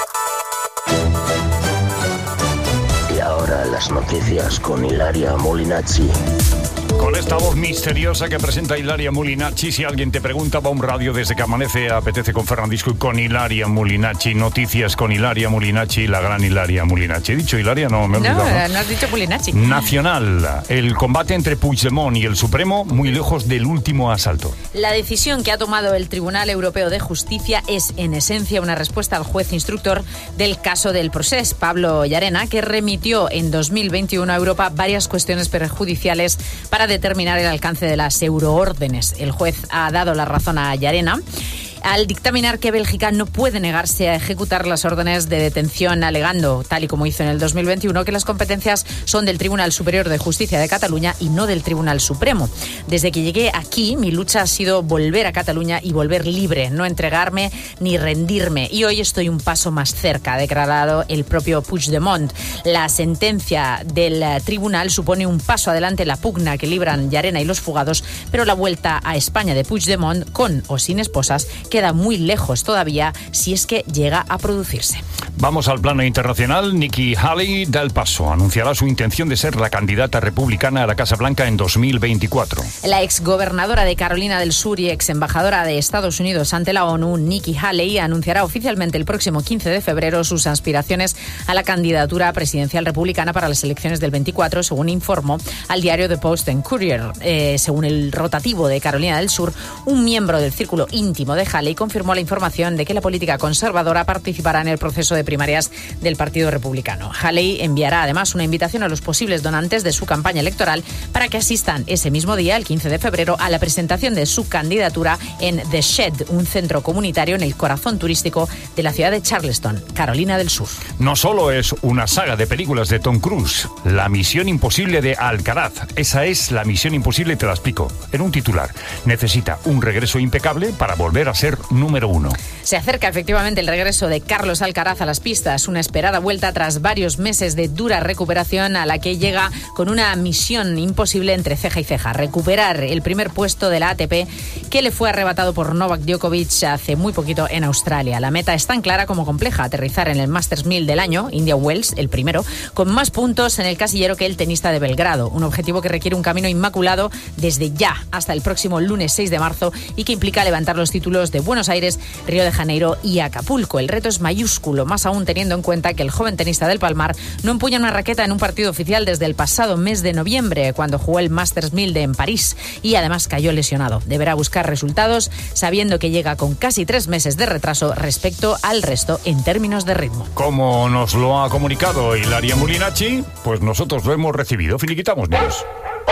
Y ahora las noticias con Ilaria Molinazzi. Con esta voz misteriosa que presenta Ilaria Molinacci, si alguien te pregunta, BOM Radio desde que amanece apetece con Fernandisco y con Ilaria Molinacci, noticias con Ilaria Molinacci, la gran Ilaria Molinacci. ¿He dicho Ilaria? No, me he No, olvidado. no has dicho Molinacci. Nacional, el combate entre Puigdemont y el Supremo muy lejos del último asalto. La decisión que ha tomado el Tribunal Europeo de Justicia es, en esencia, una respuesta al juez instructor del caso del Procés, Pablo Llarena, que remitió en dos mil veintiuno a Europa varias cuestiones perjudiciales para determinar el alcance de las euroórdenes. El juez ha dado la razón a Llarena al dictaminar que Bélgica no puede negarse a ejecutar las órdenes de detención, alegando, tal y como hizo en el dos mil veintiuno, que las competencias son del Tribunal Superior de Justicia de Cataluña y no del Tribunal Supremo. Desde que llegué aquí, mi lucha ha sido volver a Cataluña y volver libre, no entregarme ni rendirme. Y hoy estoy un paso más cerca, ha declarado el propio Puigdemont. La sentencia del tribunal supone un paso adelante en la pugna que libran Llarena y los fugados, pero la vuelta a España de Puigdemont, con o sin esposas, queda muy lejos todavía, si es que llega a producirse. Vamos al plano internacional. Nikki Haley da el paso. Anunciará su intención de ser la candidata republicana a la Casa Blanca en dos mil veinticuatro. La exgobernadora de Carolina del Sur y ex embajadora de Estados Unidos ante la ONU, Nikki Haley, anunciará oficialmente el próximo quince de febrero sus aspiraciones a la candidatura presidencial republicana para las elecciones del veinticuatro, según informó al diario The Post and Courier. Eh, según el rotativo de Carolina del Sur, un miembro del círculo íntimo de Haley confirmó la información de que la política conservadora participará en el proceso de primarias del Partido Republicano. Haley enviará además una invitación a los posibles donantes de su campaña electoral para que asistan ese mismo día, el quince de febrero, a la presentación de su candidatura en The Shed, un centro comunitario en el corazón turístico de la ciudad de Charleston, Carolina del Sur. No solo es una saga de películas de Tom Cruise, la misión imposible de Alcaraz. Esa es la misión imposible, te la explico. En un titular, necesita un regreso impecable para volver a ser número uno. Se acerca efectivamente el regreso de Carlos Alcaraz a las pistas, una esperada vuelta tras varios meses de dura recuperación a la que llega con una misión imposible entre ceja y ceja: recuperar el primer puesto de la A T P que le fue arrebatado por Novak Djokovic hace muy poquito en Australia. La meta es tan clara como compleja: aterrizar en el Masters mil del año, Indian Wells, el primero, con más puntos en el casillero que el tenista de Belgrado, un objetivo que requiere un camino inmaculado desde ya hasta el próximo lunes seis de marzo y que implica levantar los títulos de Buenos Aires, Río de Janeiro y Acapulco. El reto es mayúsculo, más aún teniendo en cuenta que el joven tenista del Palmar no empuña una raqueta en un partido oficial desde el pasado mes de noviembre, cuando jugó el Masters mil de en París, y además cayó lesionado. Deberá buscar resultados sabiendo que llega con casi tres meses de retraso respecto al resto en términos de ritmo. Como nos lo ha comunicado Ilaria Molinacci, pues nosotros lo hemos recibido. Finiquitamos, niños.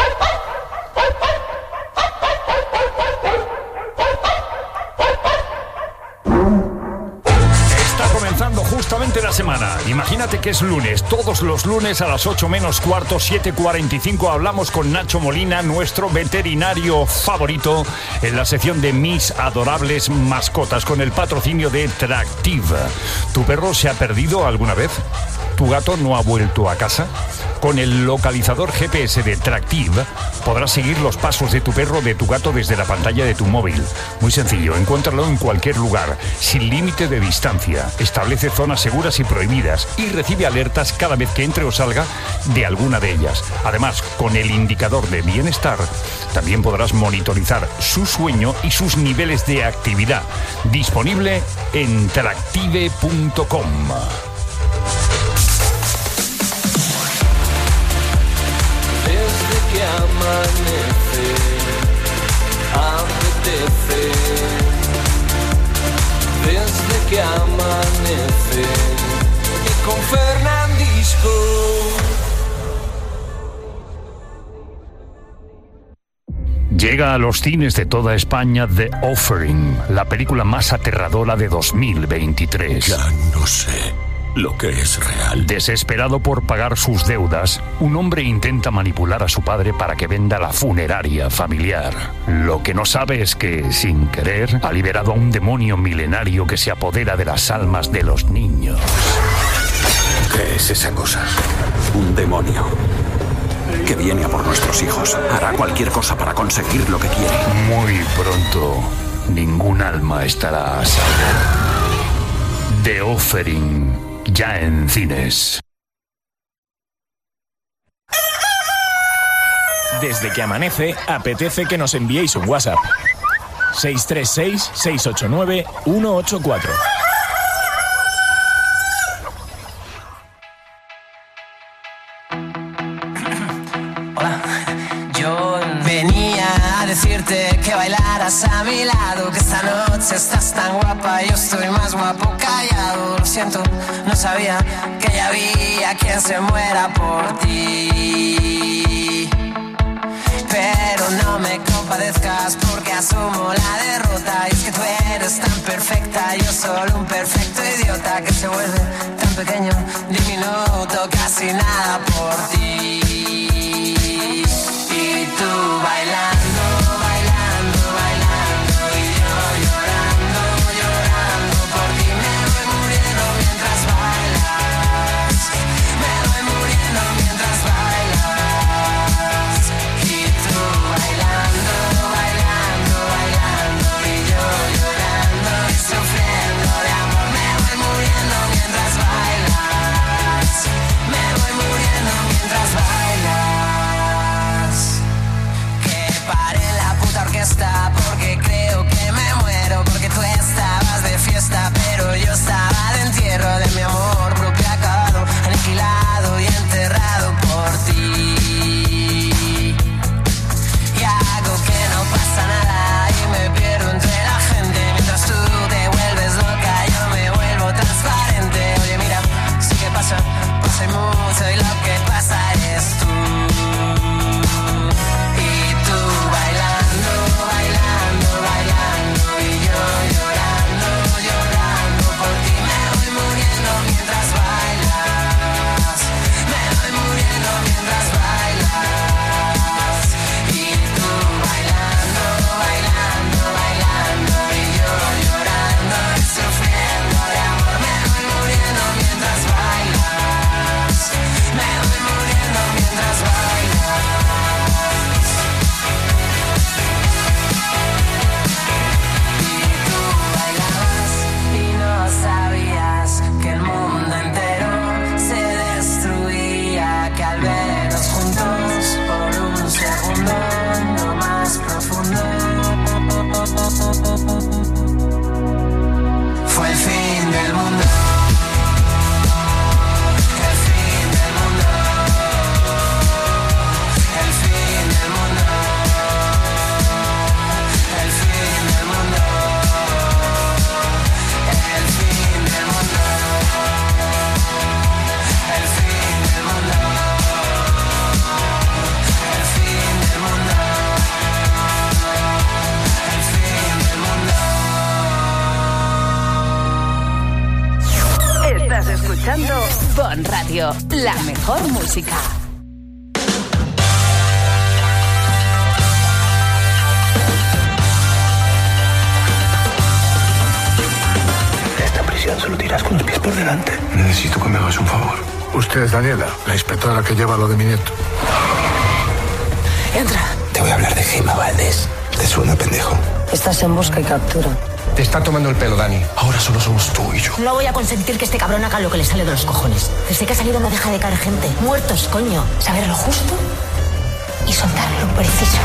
Justamente la semana. Imagínate que es lunes. Todos los lunes a las ocho menos cuarto, siete cuarenta y cinco, hablamos con Nacho Molina, nuestro veterinario favorito, en la sección de Mis Adorables Mascotas, con el patrocinio de Tractive. ¿Tu perro se ha perdido alguna vez? ¿Tu gato no ha vuelto a casa? Con el localizador G P S de Tractive podrás seguir los pasos de tu perro o de tu gato desde la pantalla de tu móvil. Muy sencillo, encuéntralo en cualquier lugar, sin límite de distancia. Establece zonas seguras y prohibidas y recibe alertas cada vez que entre o salga de alguna de ellas. Además, con el indicador de bienestar, también podrás monitorizar su sueño y sus niveles de actividad. Disponible en tractive punto com. Desde que amanece, apetece. Desde que amanece, y con Fernandisco. Llega a los cines de toda España The Offering, la película más aterradora de dos mil veintitrés. Ya no sé lo que es real. Desesperado por pagar sus deudas, un hombre intenta manipular a su padre para que venda la funeraria familiar. Lo que no sabe es que, sin querer, ha liberado a un demonio milenario que se apodera de las almas de los niños. ¿Qué es esa cosa? Un demonio que viene a por nuestros hijos. Hará cualquier cosa para conseguir lo que quiere. Muy pronto, ningún alma estará a salvo. The Offering, ya en cines. Desde que amanece, apetece que nos enviéis un WhatsApp. seis tres seis, seis ocho nueve, uno ocho cuatro. Venía a decirte que bailaras a mi lado, que esta noche estás tan guapa, yo estoy más guapo callado. Lo siento, no sabía que ya había quien se muera por ti. Pero no me compadezcas porque asumo la derrota. Y es que tú eres tan perfecta, yo solo un perfecto idiota que se vuelve tan pequeño, diminuto, casi nada por ti. Y tú bailando, bailando, bailando, y yo llorando, llorando por ti. Me voy muriendo mientras bailas, me voy muriendo mientras bailas. Y tú bailando, bailando, bailando, y yo llorando y sufriendo de amor. Me voy muriendo mientras bailas, me voy muriendo mientras bailas. Porque creo que me muero, porque tú estabas de fiesta, pero yo estaba de entierro de mi amor propio acabado, aniquilado y enterrado por ti. Y hago que no pasa nada y me pierdo entre la gente, mientras tú te vuelves loca, yo me vuelvo transparente. Oye, mira, sí que pasa, pasa y mucho, y lo que pasa eres tú. Fue el fin del mundo. El fin del mundo. El fin del mundo. El fin del mundo. El fin del mundo. El fin del mundo. El fin del mundo. El fin del mundo. Estás escuchando Bon Radio, la mejor música. Esta prisión solo tiras con los pies por delante. Necesito que me hagas un favor. Usted es Daniela, la inspectora que lleva lo de mi nieto. Entra. Te voy a hablar de Gema Valdés. ¿Te suena, pendejo? Estás en busca y captura. Te está tomando el pelo, Dani. Ahora solo somos tú y yo. No voy a consentir que este cabrón haga lo que le sale de los cojones. Desde que ha salido no deja de caer gente. Muertos, coño. Saber lo justo y soltar lo preciso.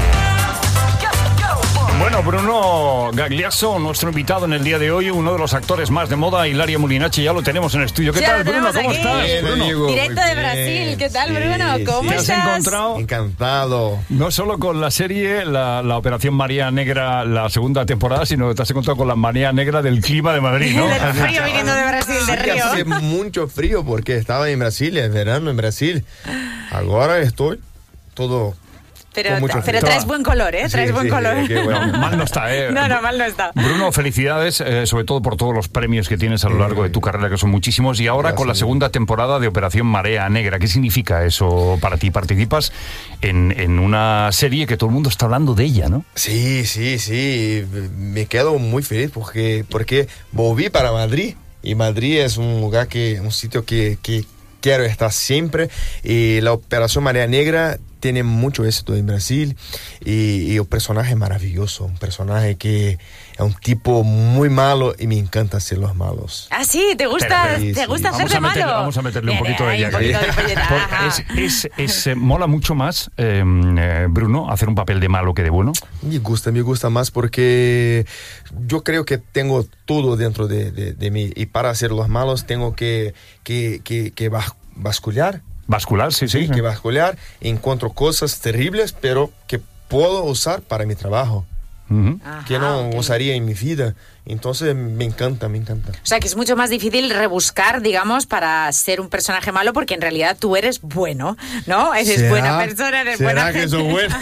Bueno, Bruno Gagliasso, nuestro invitado en el día de hoy, uno de los actores más de moda, Hilaria Molinache, ya lo tenemos en el estudio. ¿Qué Ya tal, lo Bruno? tenemos ¿Cómo aquí. estás? Bien, Bruno? amigo, Directo muy de bien. Brasil. ¿Qué tal, Bruno? ¿Cómo ¿Te has estás? encontrado? Encantado. No solo con la serie, la, la Operación Marea Negra, la segunda temporada, sino que te has encontrado con la Marea Negra del clima de Madrid, ¿no? Del frío viniendo de Brasil, de Sí, Río. hace mucho frío porque estaba en Brasil, es verano en Brasil. Ahora estoy todo... Pero, con mucho pero frío. traes buen color, ¿eh? Sí, Traes buen sí, color. qué bueno. No, mal no está, ¿eh? No, no, mal no está. Bruno, felicidades, eh, sobre todo por todos los premios que tienes a lo largo de tu carrera, que son muchísimos. Y ahora con la segunda temporada de Operación Marea Negra. ¿Qué significa eso para ti? Participas en, en una serie que todo el mundo está hablando de ella, ¿no? Sí, sí, sí. Me quedo muy feliz porque, porque volví para Madrid. Y Madrid es un lugar que, un sitio que, que quiero estar siempre. Y la Operación Marea Negra tiene mucho éxito en Brasil y, y un personaje maravilloso, un personaje que es un tipo muy malo y me encanta hacer los malos. Ah, sí, ¿te gusta, Sí, ¿te sí. gusta Vamos ser de a meterle, malo? vamos a meterle un Viene poquito de ahí, un ella. poquito de folleta, Por- ajá. es, es, es, eh, mola mucho más, eh, eh, Bruno, hacer un papel de malo que de bueno. Me gusta, me gusta más porque yo creo que tengo todo dentro de, de, de mí y para hacer los malos tengo que, que, que, que bas- bascular. Bascular, sí, sí. Sí, que bascular, encuentro cosas terribles, pero que puedo usar para mi trabajo, Ujú. que no usaría en mi vida. Entonces me encanta, me encanta. O sea, que es mucho más difícil rebuscar, digamos, para ser un personaje malo, porque en realidad tú eres bueno, ¿no? Eres ¿Será? buena persona, eres ¿Será buena que gente. soy bueno?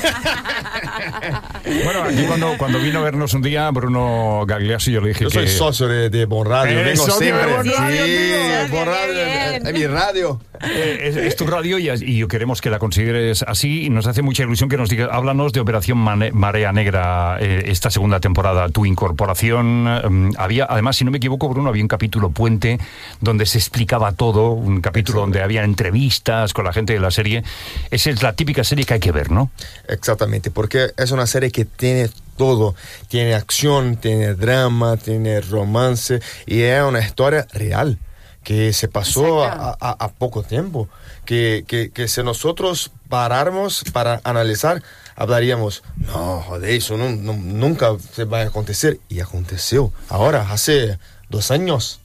Bueno, aquí cuando, cuando vino a vernos un día, Bruno Gagliasso, yo le dije Yo que... soy socio de, de Bon Radio, Eres vengo socio de siempre. Bon Radio, sí, tío. Bon Radio, es, es mi radio. Eh, es, es tu radio y, y yo queremos que la consideres así y nos hace mucha ilusión que nos digas, háblanos de Operación Mane- Marea Negra, eh, esta segunda temporada, tu incorporación. eh, había, además, si no me equivoco, Bruno, había un capítulo puente donde se explicaba todo, un capítulo donde había entrevistas con la gente de la serie. Esa es la típica serie que hay que ver, ¿no? Exactamente, porque es una serie que tiene todo. Tiene acción, tiene drama, tiene romance y es una historia real que se pasó a, a- a poco tiempo. Que, que, que si nosotros paráramos para analizar, hablaríamos, no, joder, eso no- no- nunca se va a acontecer. Y aconteció. Ahora, hace dos años.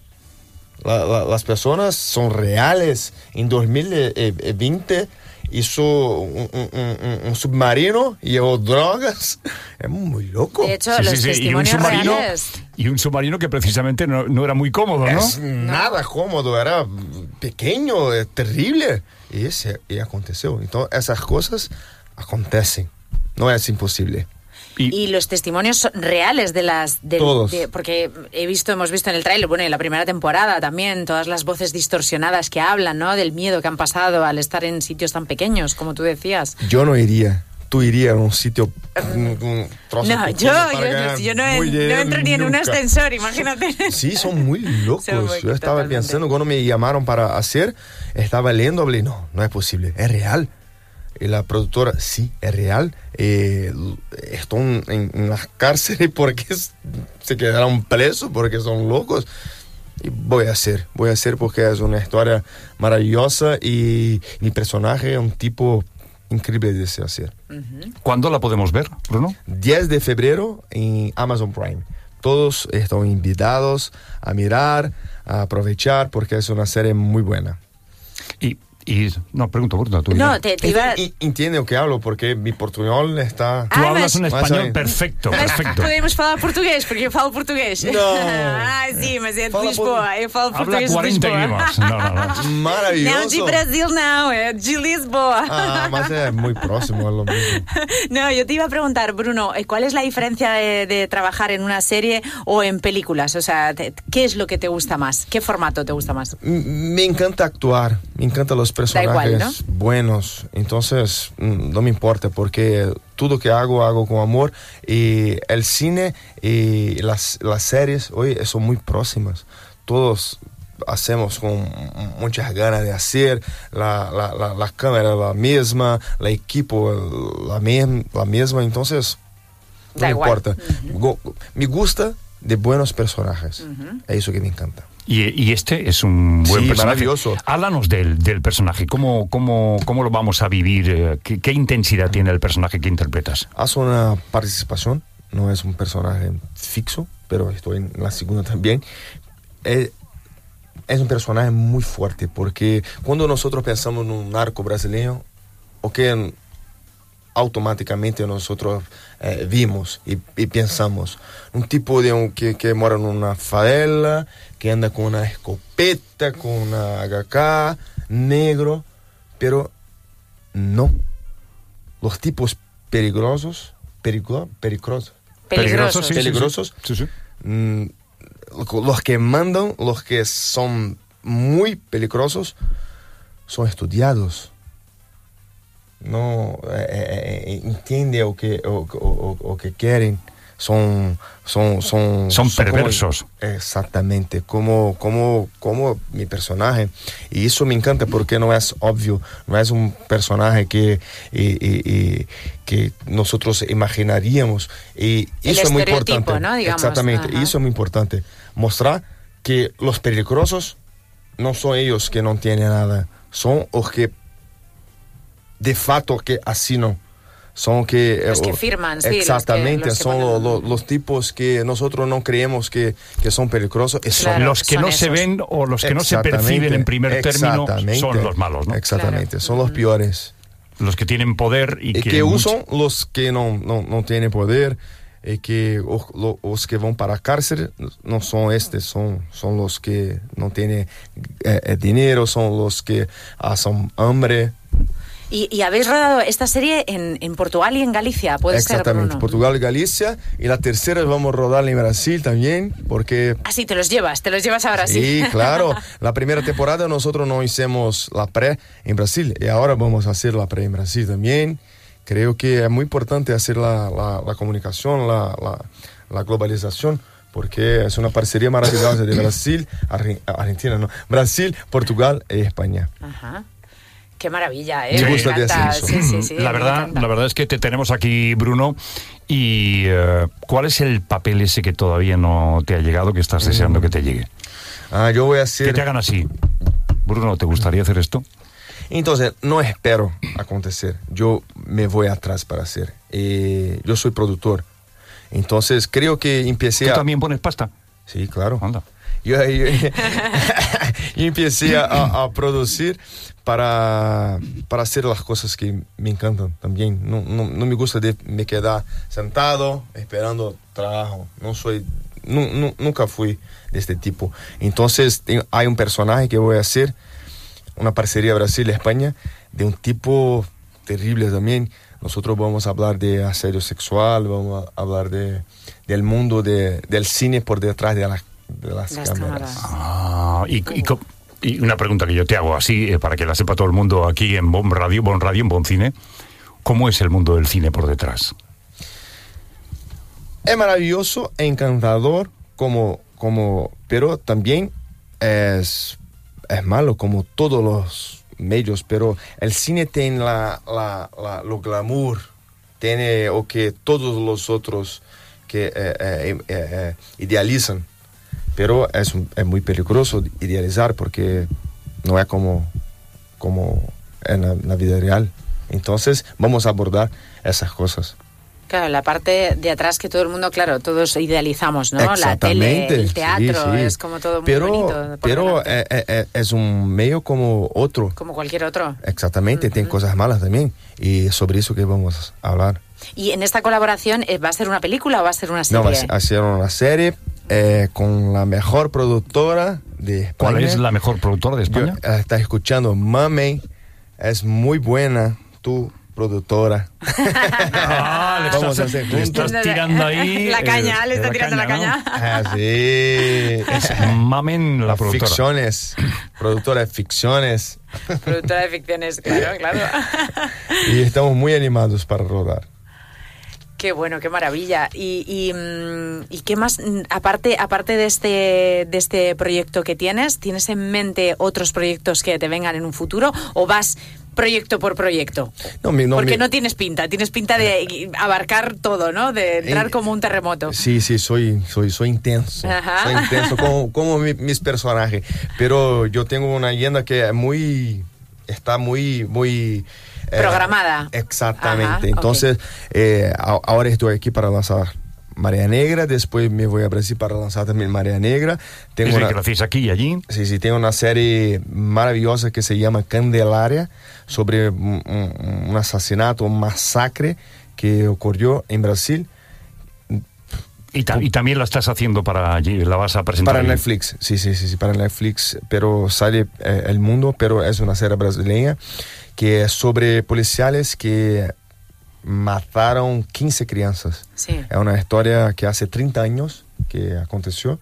La- la- las personas son reales. En dos mil veinte hizo un, un- un- un submarino, llevó drogas. Es muy loco. De hecho, los Y un testimonios submarino, reales. y un submarino que precisamente no, no era muy cómodo, ¿no? Es nada cómodo, era pequeño, eh, terrible. Y, ese, y aconteció. Entonces, esas cosas acontecen. No es imposible. Y los testimonios son reales de las... del- Todos. de- porque he visto, hemos visto en el tráiler, bueno, en la primera temporada también, todas las voces distorsionadas que hablan, ¿no? Del miedo que han pasado al estar en sitios tan pequeños, como tú decías. Yo no iría. Tú irías a un sitio... Un, un trozo No, pequeño yo, para yo, ganar yo no, muy no dinero entro ni en un nunca. ascensor, imagínate. Sí, son muy locos. Son muy- Yo estaba totalmente. pensando cuando me llamaron para hacer, estaba leyendo, hablé, no, no es posible, es real. Y la productora, sí, es real. Eh, están en, en las cárceles porque s- se quedaron presos, porque son locos. Y voy a hacer, voy a hacer porque es una historia maravillosa y mi personaje es un tipo increíble de se hacer. ¿Cuándo la podemos ver, Bruno? diez de febrero en Amazon Prime. Todos están invitados a mirar, a aprovechar, porque es una serie muy buena. Y, y no, pregunto, Bruno, tú. No, te, te iba... Y- Entiende lo que hablo, porque mi portuñol está... Tú hablas un Más español ahí. perfecto, Mas perfecto. podemos falar português, porque eu falo português. Não. Ah, sim, mas é de Fala Lisboa. Eu falo Habla português de cuarenta Lisboa. idiomas. No, no, no. Maravilloso. Não de Brasil, não, é de Lisboa. Ah, mas es muy próximo, es lo mismo. No, yo te iba a preguntar, Bruno, ¿cuál es la diferencia de, de trabajar en una serie o en películas? O sea, te- ¿qué es lo que te gusta más? ¿Qué formato te gusta más? M- Me encanta actuar, me encantan los personajes igual, ¿no? buenos, entonces mm, no me importa porque todo que hago, hago con amor y el cine y las, las series hoy son muy próximas, todos hacemos con muchas ganas de hacer, la, la, la, la cámara la misma, el equipo la, mem- la misma, entonces no Da me igual. importa. Go- me gusta de buenos personajes, Ujú. es eso que me encanta. Y, y este es un buen Sí, personaje. maravilloso. Háblanos del, del personaje. ¿Cómo, cómo, ¿Cómo lo vamos a vivir? Eh, ¿Qué, qué intensidad tiene el personaje que interpretas? Hace una participación, no es un personaje fixo, pero estoy en la segunda también. Es, es un personaje muy fuerte, porque cuando nosotros pensamos en un narco brasileño, o que automáticamente nosotros eh, vimos y, y pensamos, un tipo de un, que, que mora en una favela, que anda con una escopeta, con una A K, negro, pero no. Los tipos peligrosos, perigro- peligrosos, Peligrosos, sí, sí, sí. peligrosos, Sí, sí. mm, los que mandan, los que son muy peligrosos, son estudiados. No eh, eh, entiende o que o, o- o que quieren, son son son Son como- perversos. exactamente, como como como mi personaje, y eso me encanta porque no es obvio, no es un personaje que y- y- y que nosotros imaginaríamos, y El eso es muy estereotipo, importante. ¿no? Digamos, Exactamente, ajá. y eso es muy importante, mostrar que los peligrosos no son ellos que no tienen nada, son los que de fato que así no son que Los que eh, firman, sí, los que- exactamente, los que son ponen- lo- lo- los tipos que nosotros no creemos que, que son peligrosos, y son- los que no se ven o los que no se perciben en primer término Exactamente. son los malos, ¿no? Exactamente, son los peores. Los que tienen poder y, Y que, que mucho- usan los que no, no, no tienen poder, y que os, lo- los que van para la cárcel no son estos, son, son los que no tienen eh, eh, dinero, son los que hacen hambre. Y, y habéis rodado esta serie en, en Portugal y en Galicia, puede ser, Exactamente, Bruno. Portugal y Galicia, y la tercera vamos a rodar en Brasil también, porque Ah, sí, te los llevas, te los llevas ahora sí. sí, claro. La primera temporada nosotros no hicimos la pre en Brasil, y ahora vamos a hacer la pre en Brasil también. Creo que es muy importante hacer la, la, la comunicación, la, la, la globalización, porque es una parcería maravillosa de Brasil, Argen- Argentina, no, Brasil, Portugal y España. Ajá. Qué maravilla, ¿eh? Me gusta de encanta. hacer eso. Sí, sí, sí, la me verdad, encanta. la verdad es que te tenemos aquí, Bruno. Y eh, ¿cuál es el papel ese que todavía no te ha llegado, que estás deseando que te llegue? Ah, yo voy a hacer... Que te hagan así. Bruno, ¿te gustaría hacer esto? Entonces, no espero acontecer. Yo me voy atrás para hacer. Eh, yo soy productor. Entonces, creo que empecé ¿Tú a... también pones pasta? Sí, claro. Anda. Yo, yo- yo empecé a, a producir para, para hacer las cosas que me encantan también. No, no, no me gusta de me quedar sentado esperando trabajo. No soy, nu- nu- nunca fui de este tipo. Entonces te- hay un personaje que voy a hacer, una parcería Brasil-España, de un tipo terrible también. Nosotros vamos a hablar de asedio sexual, vamos a hablar de, del mundo de, del cine por detrás de, la- de las, Las cámaras. cámaras. Ah, y, y co- y una pregunta que yo te hago así, eh, para que la sepa todo el mundo aquí en Bon Radio, Bon Radio, en Bon Cine. ¿Cómo es el mundo del cine por detrás? Es maravilloso, encantador, como, como, pero también es, es malo, como todos los medios. Pero el cine tiene la, la, la- lo glamour, tiene o que todos los otros que eh, eh, eh, eh, idealizan. Pero es, un- es muy peligroso idealizar porque no es como, como en la, la vida real. Entonces vamos a abordar esas cosas. Claro, la parte de atrás que todo el mundo, claro, todos idealizamos, ¿no? La Exactamente, tele, el teatro, sí, sí. es como todo muy pero, bonito. por Pero delante. eh, eh, eh, es un medio como otro. Como cualquier otro. Exactamente, tiene cosas malas también. Y es sobre eso que vamos a hablar. Y en esta colaboración, eh, ¿va a ser una película o va a ser una No, va serie? a ser una serie eh, con la mejor productora de España. ¿Cuál es la mejor productora de España? Yo, eh, estás escuchando Mame, es muy buena tu productora. Ah, le Vamos estás, a hacer le estás juntos. tirando ahí. La caña, eh, le está tirando la caña. ¿no? Ah, sí. Es Mamen, la productora. Ficciones, productora de ficciones. Productora de ficciones, claro, claro. Y estamos muy animados para rodar. Qué bueno, qué maravilla. Y, y, mm, ¿y qué más? Mm, Aparte, aparte de este, de este proyecto que tienes, ¿tienes en mente otros proyectos que te vengan en un futuro o vas proyecto por proyecto? No, mi- no, Porque mi- no tienes pinta, tienes pinta de abarcar todo, ¿no? De entrar Eh, como un terremoto. Sí, sí, soy, soy, soy intenso. Ajá. Soy intenso como, como mi- mis personajes. Pero yo tengo una agenda que es muy, está muy, muy eh, Programada. Exactamente. Ajá, Entonces, eh, a- ahora estoy aquí para lanzar Marea Negra, después me voy a Brasil para lanzar también Marea Negra. Tengo Dice una, que lo hacéis aquí y allí. Sí, sí, tengo una serie maravillosa que se llama Candelaria, sobre un, un- un asesinato, un masacre que ocurrió en Brasil. Y, ta- y también la estás haciendo para allí, la vas a presentar. Para allí. Netflix, sí, sí, sí, sí, para Netflix, pero sale eh, El Mundo, pero es una serie brasileña que es sobre policiales que mataron quince crianças. Sí. Es una historia que hace treinta años que aconteció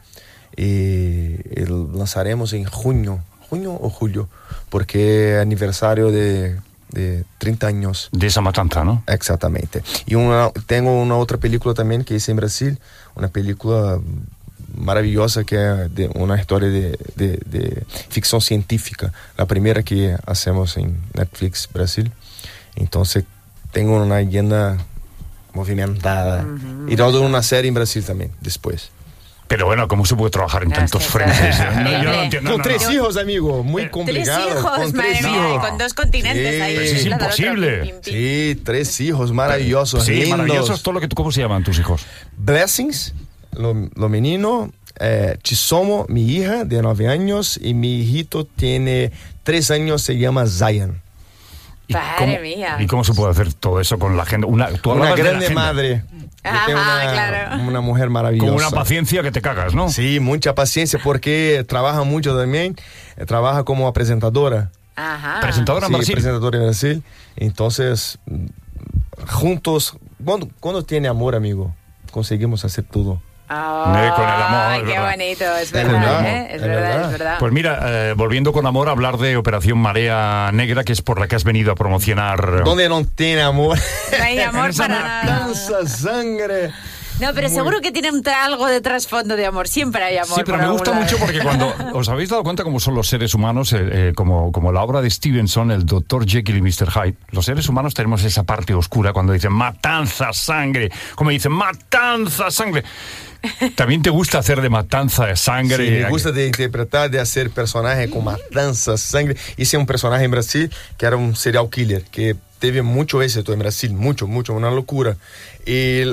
y, y lanzaremos en junio, junio o julio, porque es aniversario de, de treinta años. De esa matanza, ¿no? Exactamente. Y una, tengo una otra película también que hice en Brasil, una película maravillosa que es de una historia de, de, de ficción científica, la primera que hacemos en Netflix Brasil. Entonces tengo una agenda movimentada y todo una serie en Brasil también después. Pero bueno, ¿cómo se puede trabajar en tantos frentes? No, yo no entiendo. Con no, tres no. hijos, amigo, muy Tres complicado. hijos, con madre tres mía, hijos. y con dos continentes Sí. ahí. Pero eso es un lado al otro, imposible. pim, pim, pim. Sí, tres hijos maravillosos, Sí, lindos. maravillosos. Todo lo que tú, ¿cómo se llaman tus hijos? Blessings, lo, lo menino, eh, Chisomo, mi hija de nueve años, y mi hijito tiene tres años, se llama Zion. ¿Y Madre cómo, mía. ¿Y cómo se puede hacer todo eso con la agenda? Una, tú Una hablabas de la grande agenda. madre. Yo tengo Ajá, una, claro. una mujer maravillosa. Con una paciencia que te cagas, ¿no? Sí, mucha paciencia porque trabaja mucho también. eh, Trabaja como presentadora. Ajá. Presentadora en Sí, Brasil. presentadora en Brasil. Entonces, mm, juntos, cuando, cuando tiene amor, amigo, conseguimos hacer todo. Oh, Eh, con el amor, ay, es qué verdad. bonito, es verdad, verdad, ¿eh? Es es verdad, verdad. es verdad. Pues mira, eh, volviendo con amor a hablar de Operación Marea Negra, que es por la que has venido a promocionar. Donde no tiene amor. No hay amor para nada. Danza, sangre. No, pero seguro que tiene un tra- algo de trasfondo de amor. Siempre hay amor. Sí, pero por me gusta algún mucho lado. porque cuando os habéis dado cuenta cómo son los seres humanos, eh, eh, como, como la obra de Stevenson, el doctor Jekyll y mister Hyde, los seres humanos tenemos esa parte oscura cuando dicen matanza, sangre, como dicen matanza, sangre. ¿También te gusta hacer de matanza de sangre? Sí, me gusta de interpretar, de hacer personajes con matanza, sangre. Hice un personaje en Brasil que era un serial killer, que teve mucho éxito en Brasil, mucho, mucho, una locura. Y,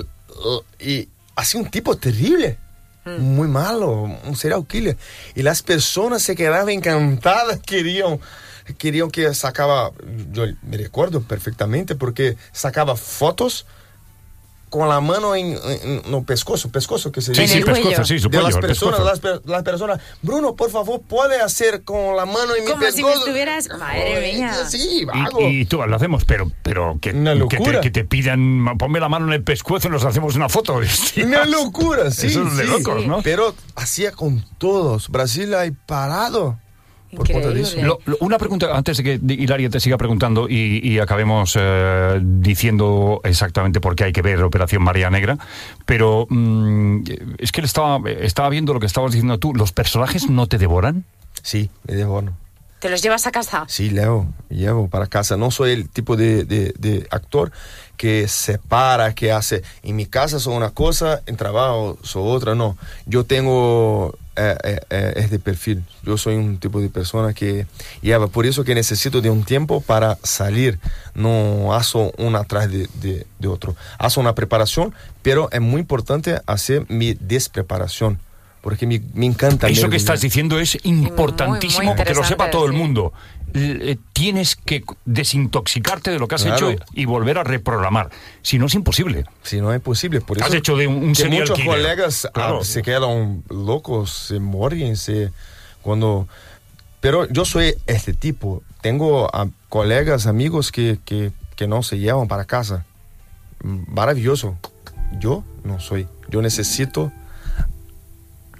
y hacía un tipo terrible, muy malo, un serial killer. Y las personas se quedaban encantadas, querían, querían que sacaba, yo me recuerdo perfectamente, porque sacaba fotos con la mano en, en, en el pescozo, pescozo que se Sí, dice. sí, el pescozo, sí, su de cuello, las el personas, pescozo. las, per- las personas, Bruno, por favor, puede hacer con la mano en mi Como si me pescozo. estuvieras... Madre mía. Sí, vago. Y, y tú lo hacemos, pero, pero que, Una que, locura. te, que te pidan, ponme la mano en el pescuezo y nos hacemos una foto. Hostias. Una locura, sí, Eso es de sí. locos, ¿no? Pero hacía con todos. Brasil hay parado. Por cuenta de eso. Lo- lo- una pregunta antes de que de- Hilaria te siga preguntando y, y acabemos eh, diciendo exactamente por qué hay que ver Operación Marea Negra, pero mm, es que le estaba, estaba viendo lo que estabas diciendo tú. ¿Los personajes no te devoran? Sí, me devoran. ¿Te los llevas a casa? Sí, Leo, llevo para casa. No soy el tipo de, de, de actor que separa, que hace. En mi casa soy una cosa, en trabajo soy otra. No, yo tengo eh, eh, eh, es de perfil. Yo soy un tipo de persona que lleva. Por eso que necesito de un tiempo para salir. No hago uno atrás de, de, de otro. Hago una preparación, pero es muy importante hacer mi despreparación. Porque me, me encanta. Eso que mergullar. estás diciendo es importantísimo, muy porque lo sepa interesante, todo el sí. mundo. L- eh, Tienes que desintoxicarte de lo que has Claro. hecho y volver a reprogramar. Si no, es imposible. Si no es posible. Por eso Has hecho de un, un que serial muchos killer. colegas ah, Claro. se quedan locos, se mueren, se cuando. Pero yo soy este tipo. Tengo ah, colegas, amigos que, que, que no se llevan para casa. Maravilloso. Yo no soy. Yo necesito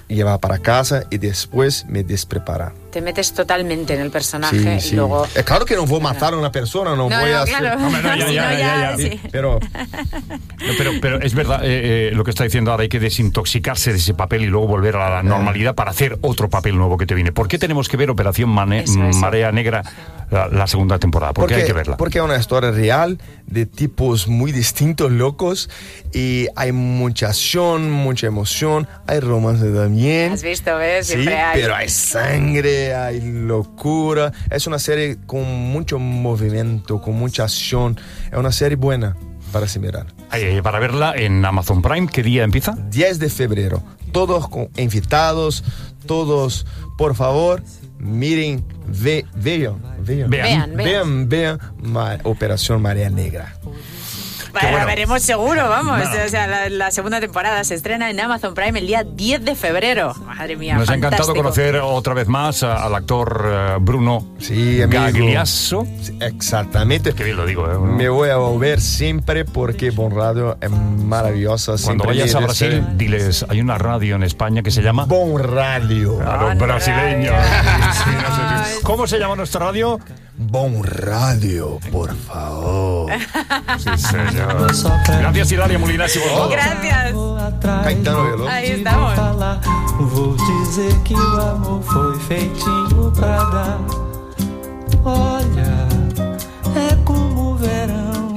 llevar para casa y después me despreparar. Te metes totalmente en el personaje Sí, y sí. luego... Es claro que no voy a matar a una persona, no, No, voy no, a hacer... claro. Hombre, no, ya, Sí, ya, no, ya, ya, sí. Pero No, Pero, pero es verdad eh, eh, lo que está diciendo ahora, hay que desintoxicarse de ese papel y luego volver a la normalidad para hacer otro papel nuevo que te viene. ¿Por qué tenemos que ver Operación Mane- Eso, eso. Marea Negra la, la segunda temporada? ¿Por qué hay que verla? Porque es una historia real de tipos muy distintos, locos, y hay mucha acción, mucha emoción, hay romance también. ¿Has visto? ¿Ves? Sí, Siempre hay... pero hay sangre, hay locura. Es una serie con mucho movimiento, con mucha acción. Es una serie buena para se mirar. Eh, para verla en Amazon Prime, ¿qué día empieza? diez de febrero. Todos con invitados, todos, por favor, miren, ve, vean, vean, Vean, vean. vean, vean Ma- Operación Marea Negra. Bueno, la veremos seguro, vamos. Bueno. O sea, la, la segunda temporada se estrena en Amazon Prime el día diez de febrero. Madre mía, Nos ha encantado fantástico. conocer otra vez más a- al actor eh, Bruno Sí, amigo. Gagliasso. Sí, exactamente. Qué bien lo digo, ¿eh? Me voy a volver siempre porque Bon Radio es maravillosa. Cuando siempre vayas a viene Brasil, ser- diles, hay una radio en España que se llama... Bon Radio. A los brasileños. Sí, no sé si- ¿Cómo se llama nuestra radio? Bon Radio, por favor. Sí, señor. Gracias, Hilaria Molinacci, por todo. Gracias. Caetano Veloso. Ahí estamos. Vou dizer que o amor foi feitinho pra dar. Olha, é como o verão,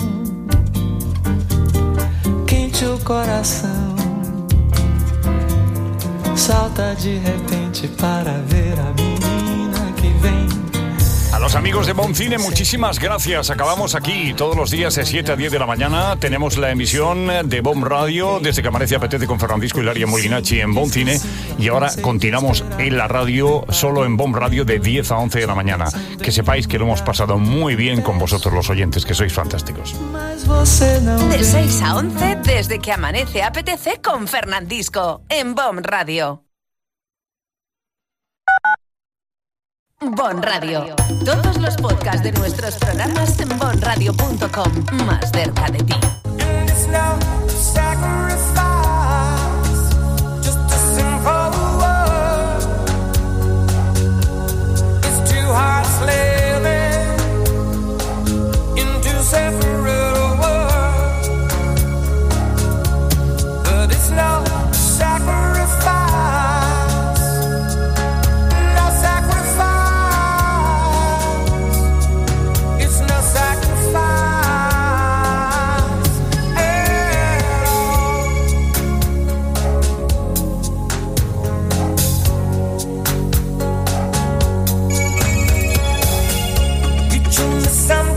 quente o coração, salta de repente para ver a menina que vem. A los amigos de Bon Cine, muchísimas gracias. Acabamos aquí todos los días de siete a diez de la mañana. Tenemos la emisión de Bon Radio desde que amanece apetece con Fernandisco y Hilaria Molinacci en Bon Cine. Y ahora continuamos en la radio, solo en Bon Radio de diez a once de la mañana. Que sepáis que lo hemos pasado muy bien con vosotros los oyentes, que sois fantásticos. De seis a once, desde que amanece apetece con Fernandisco en Bon Radio. Bon Radio. Todos los podcasts de nuestros programas en bon radio punto com. Más cerca de ti. It's no sacrifice, just a simple word. It's two hearts living in two separate worlds, but it's no sacrifice, no sacrifice. It's no sacrifice at all. Reaching the sun